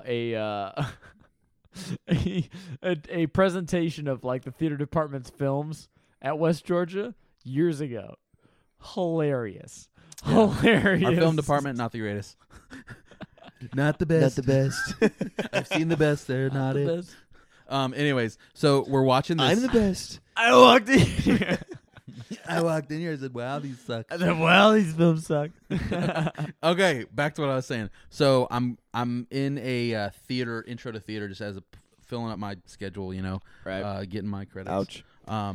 a presentation of like the theater department's films at West Georgia years ago. Hilarious. Hilarious. Our film department, not the greatest. Not the best. Not the best. I've seen the best. They're not The it. best. Anyways, so we're watching this. I'm the best. I walked in here. I walked in here and said, "Wow, these suck." I said, well, these films suck. Okay, back to what I was saying. So I'm in a theater intro to theater, just as filling up my schedule, Right. getting my credits. Ouch.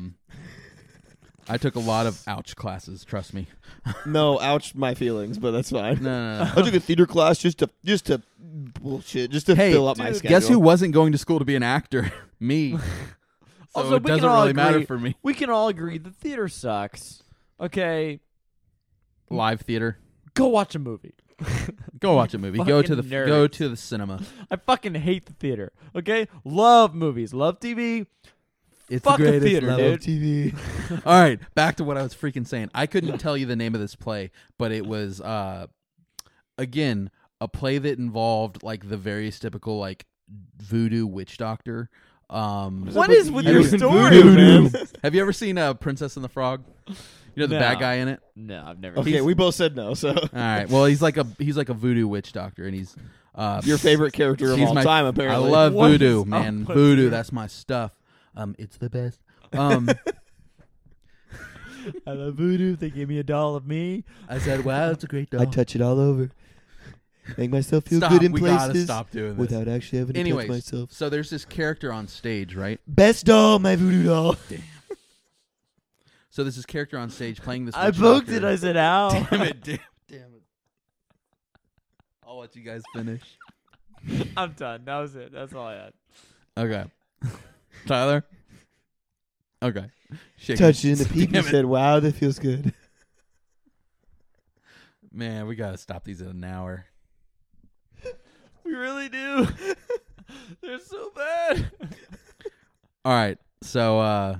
I took a lot of ouch classes. Trust me. No, ouch my feelings, but that's fine. No. I took a theater class just to bullshit, just to Hey, fill up my dude, schedule. Guess who wasn't going to school to be an actor? Me. So Also, it we can doesn't all really matter agree- for me. We can all agree the theater sucks. Okay, Live theater. go watch a movie. Go watch a movie. Go to the Fucking go nerds. to the cinema. I fucking hate the theater. Okay, love movies, love TV. It's Fuck the theater, Love dude. TV. All right, back to what I was freaking saying. I couldn't tell you the name of this play, but it was again a play that involved like the various typical like voodoo witch doctor. What is with You your and story, voodoo, man? Have you ever seen Princess and the Frog? You know the No. bad guy in it. No, I've never. Okay, we both said no. So All right. Well, he's like a voodoo witch doctor, and he's your favorite character of she's all my- time, I apparently. love What voodoo, is man. up with Voodoo, you? that's my stuff. It's the best. I love voodoo. They gave me a doll of me. I said, wow, it's a great I touch it all over. Make myself feel Stop. good in We gotta places stop doing this. without actually having to touch Anyways, myself. so there's this character on stage, right? Best doll, my voodoo doll. So there's this character on stage playing this. I witch poked doctor. it. I said, "Ow!" Damn it! Damn it! I'll let you guys finish. I'm done. That was it. That's all I had. Okay, Tyler. Okay, Shake Touched it in the peep Damn and it. said, wow, that feels good. Man, we gotta stop these in an hour. We really do. They're so bad. All right, so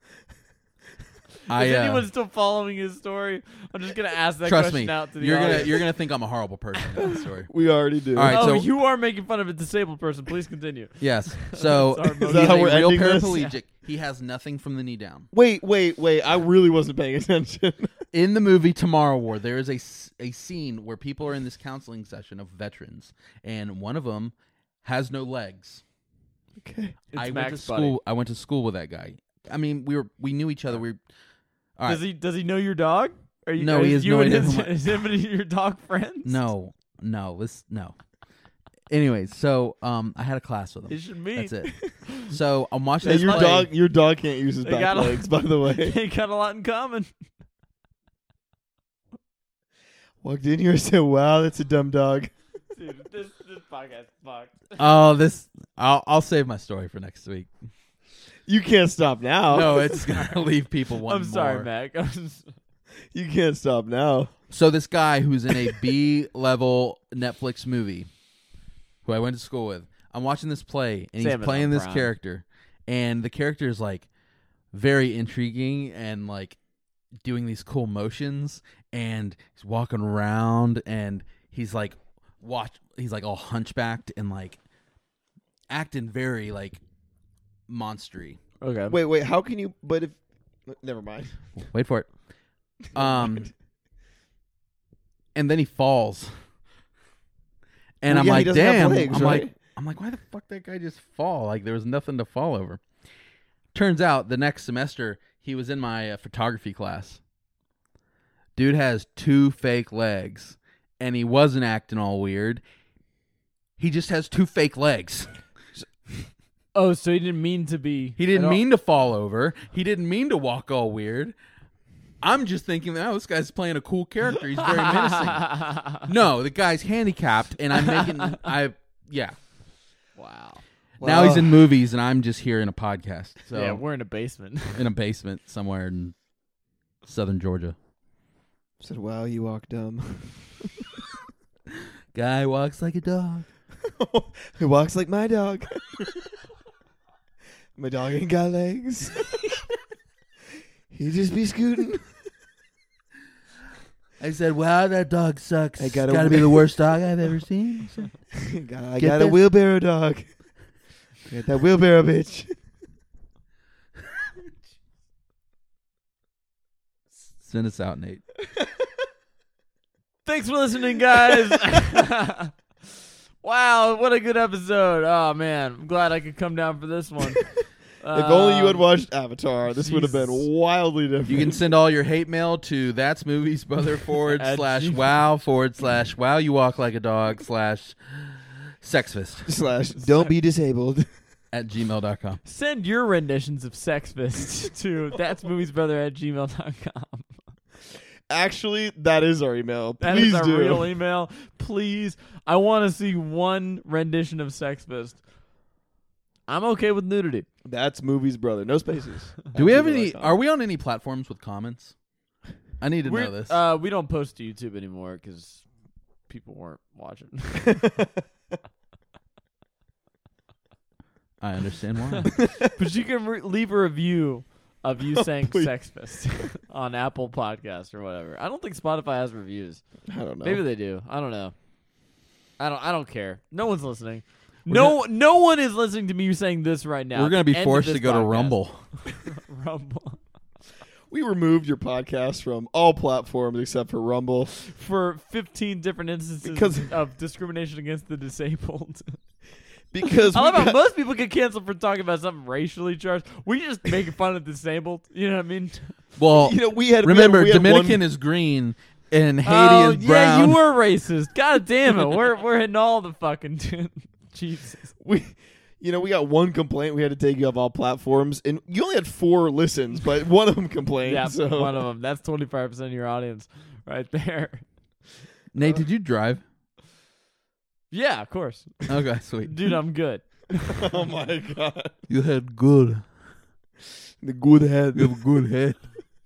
Is anyone still following his story? I'm just gonna ask that trust question me, out to the you're audience. gonna think I'm a horrible person in this story. We already do. All right, Oh, so- you are making fun of a disabled person. Please continue. Yes. So Sorry, he's Mo. Is that how a we're real ending this? paraplegic. He has nothing from the knee down. Wait. I really wasn't paying attention. In the movie Tomorrow War, there is a scene where people are in this counseling session of veterans, and one of them has no legs. Okay. It's I went to Mac's school. buddy. I went to school with that guy. I mean, we knew each other. All right. Does he know your dog? Are you, No, are he has you no and idea his, who my- is him and your dog friends? No. Anyways, so I had a class with They him. should meet. That's it. So I'm watching Hey, this play. your dog can't use his They back got a- legs, by the way. They got a lot in common. Walked in here and said, wow, that's a dumb dog. Dude, this podcast fucked. Oh, this. I'll save my story for next week. You can't stop now. No, it's gonna leave people one I'm sorry, more. Mac. You can't stop now. So this guy who's in a B-level Netflix movie, who I went to school with, I'm watching this play, and he's Amazon playing this Prime. character, and the character is like very intriguing and like doing these cool motions, and he's walking around, and he's like all hunchbacked and like acting very like monstery. Okay. Wait. How can you? But if never mind. Wait for it. And then he falls. And Well, I'm yeah, he like, doesn't have damn. legs, right? I'm like, why the fuck that guy just fall? Like there was nothing to fall over. Turns out the next semester he was in my photography class. Dude has 2 fake legs, and he wasn't acting all weird. He just has 2 fake legs. Oh, so he didn't mean to be. He didn't mean to fall over. He didn't mean to walk all weird. I'm just thinking, oh, this guy's playing a cool character. He's very menacing. No, the guy's handicapped, and I'm making. Yeah. Wow. Now he's in movies, and I'm just here in a podcast. So Yeah, we're in a basement. in a basement somewhere in southern Georgia. Said, "Wow, you walk dumb." Guy walks like a dog. He walks like my dog. My dog ain't got legs. He just be scooting. I said, wow, that dog sucks. I It's gotta gotta be the worst dog I've ever seen. I Get got a this? wheelbarrow dog. Got that wheelbarrow bitch. Send us out, Nate. Thanks for listening, guys. Wow, what a good episode. Oh, man. I'm glad I could come down for this one. If only you had watched Avatar, this would have been Jesus. wildly different. You can send all your hate mail to that's movies brother At /wow /wow you walk like a dog /sexfist / don't be disabled. @gmail.com. Send your renditions of Sex Fist to that'smoviesbrother@gmail.com. Actually, that is our email. That Please is our do. real email. Please. I want to see one rendition of Sex Fist. I'm okay with nudity. That's movies, brother. No spaces. Do we have Gmail.com. any? Are we on any platforms with comments? I need to know this. We don't post to YouTube anymore because people weren't watching. I understand why. But you can leave a review of you saying please. Sex Fist on Apple Podcasts or whatever. I don't think Spotify has reviews. I don't know. Maybe they do. I don't know. I don't care. No one's listening. No one is listening to me saying this right now. We're going to be End of forced this to go to podcast. Rumble. Rumble. We removed your podcast from all platforms except for Rumble. For 15 different instances Because- of discrimination against the disabled. Because I we love how got- most people get canceled for talking about something racially charged. We just make fun of disabled. You know what I mean? Well, you know, we had remember, we had Dominican one, is green and Haiti Oh, is yeah, brown. you were racist. God damn it. We're hitting all the fucking Jesus. we got one complaint. We had to take you off all platforms, and you only had 4 listens, but one of them complained. Yeah, so. one of them. That's 25% of your audience right there. Nate, did you drive? Yeah, of course. Okay, sweet. Dude, I'm good. Oh my god, You had good. the good head. You have a good head.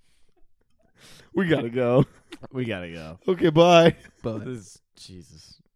We gotta go. We gotta go. Okay, bye. But This is Jesus.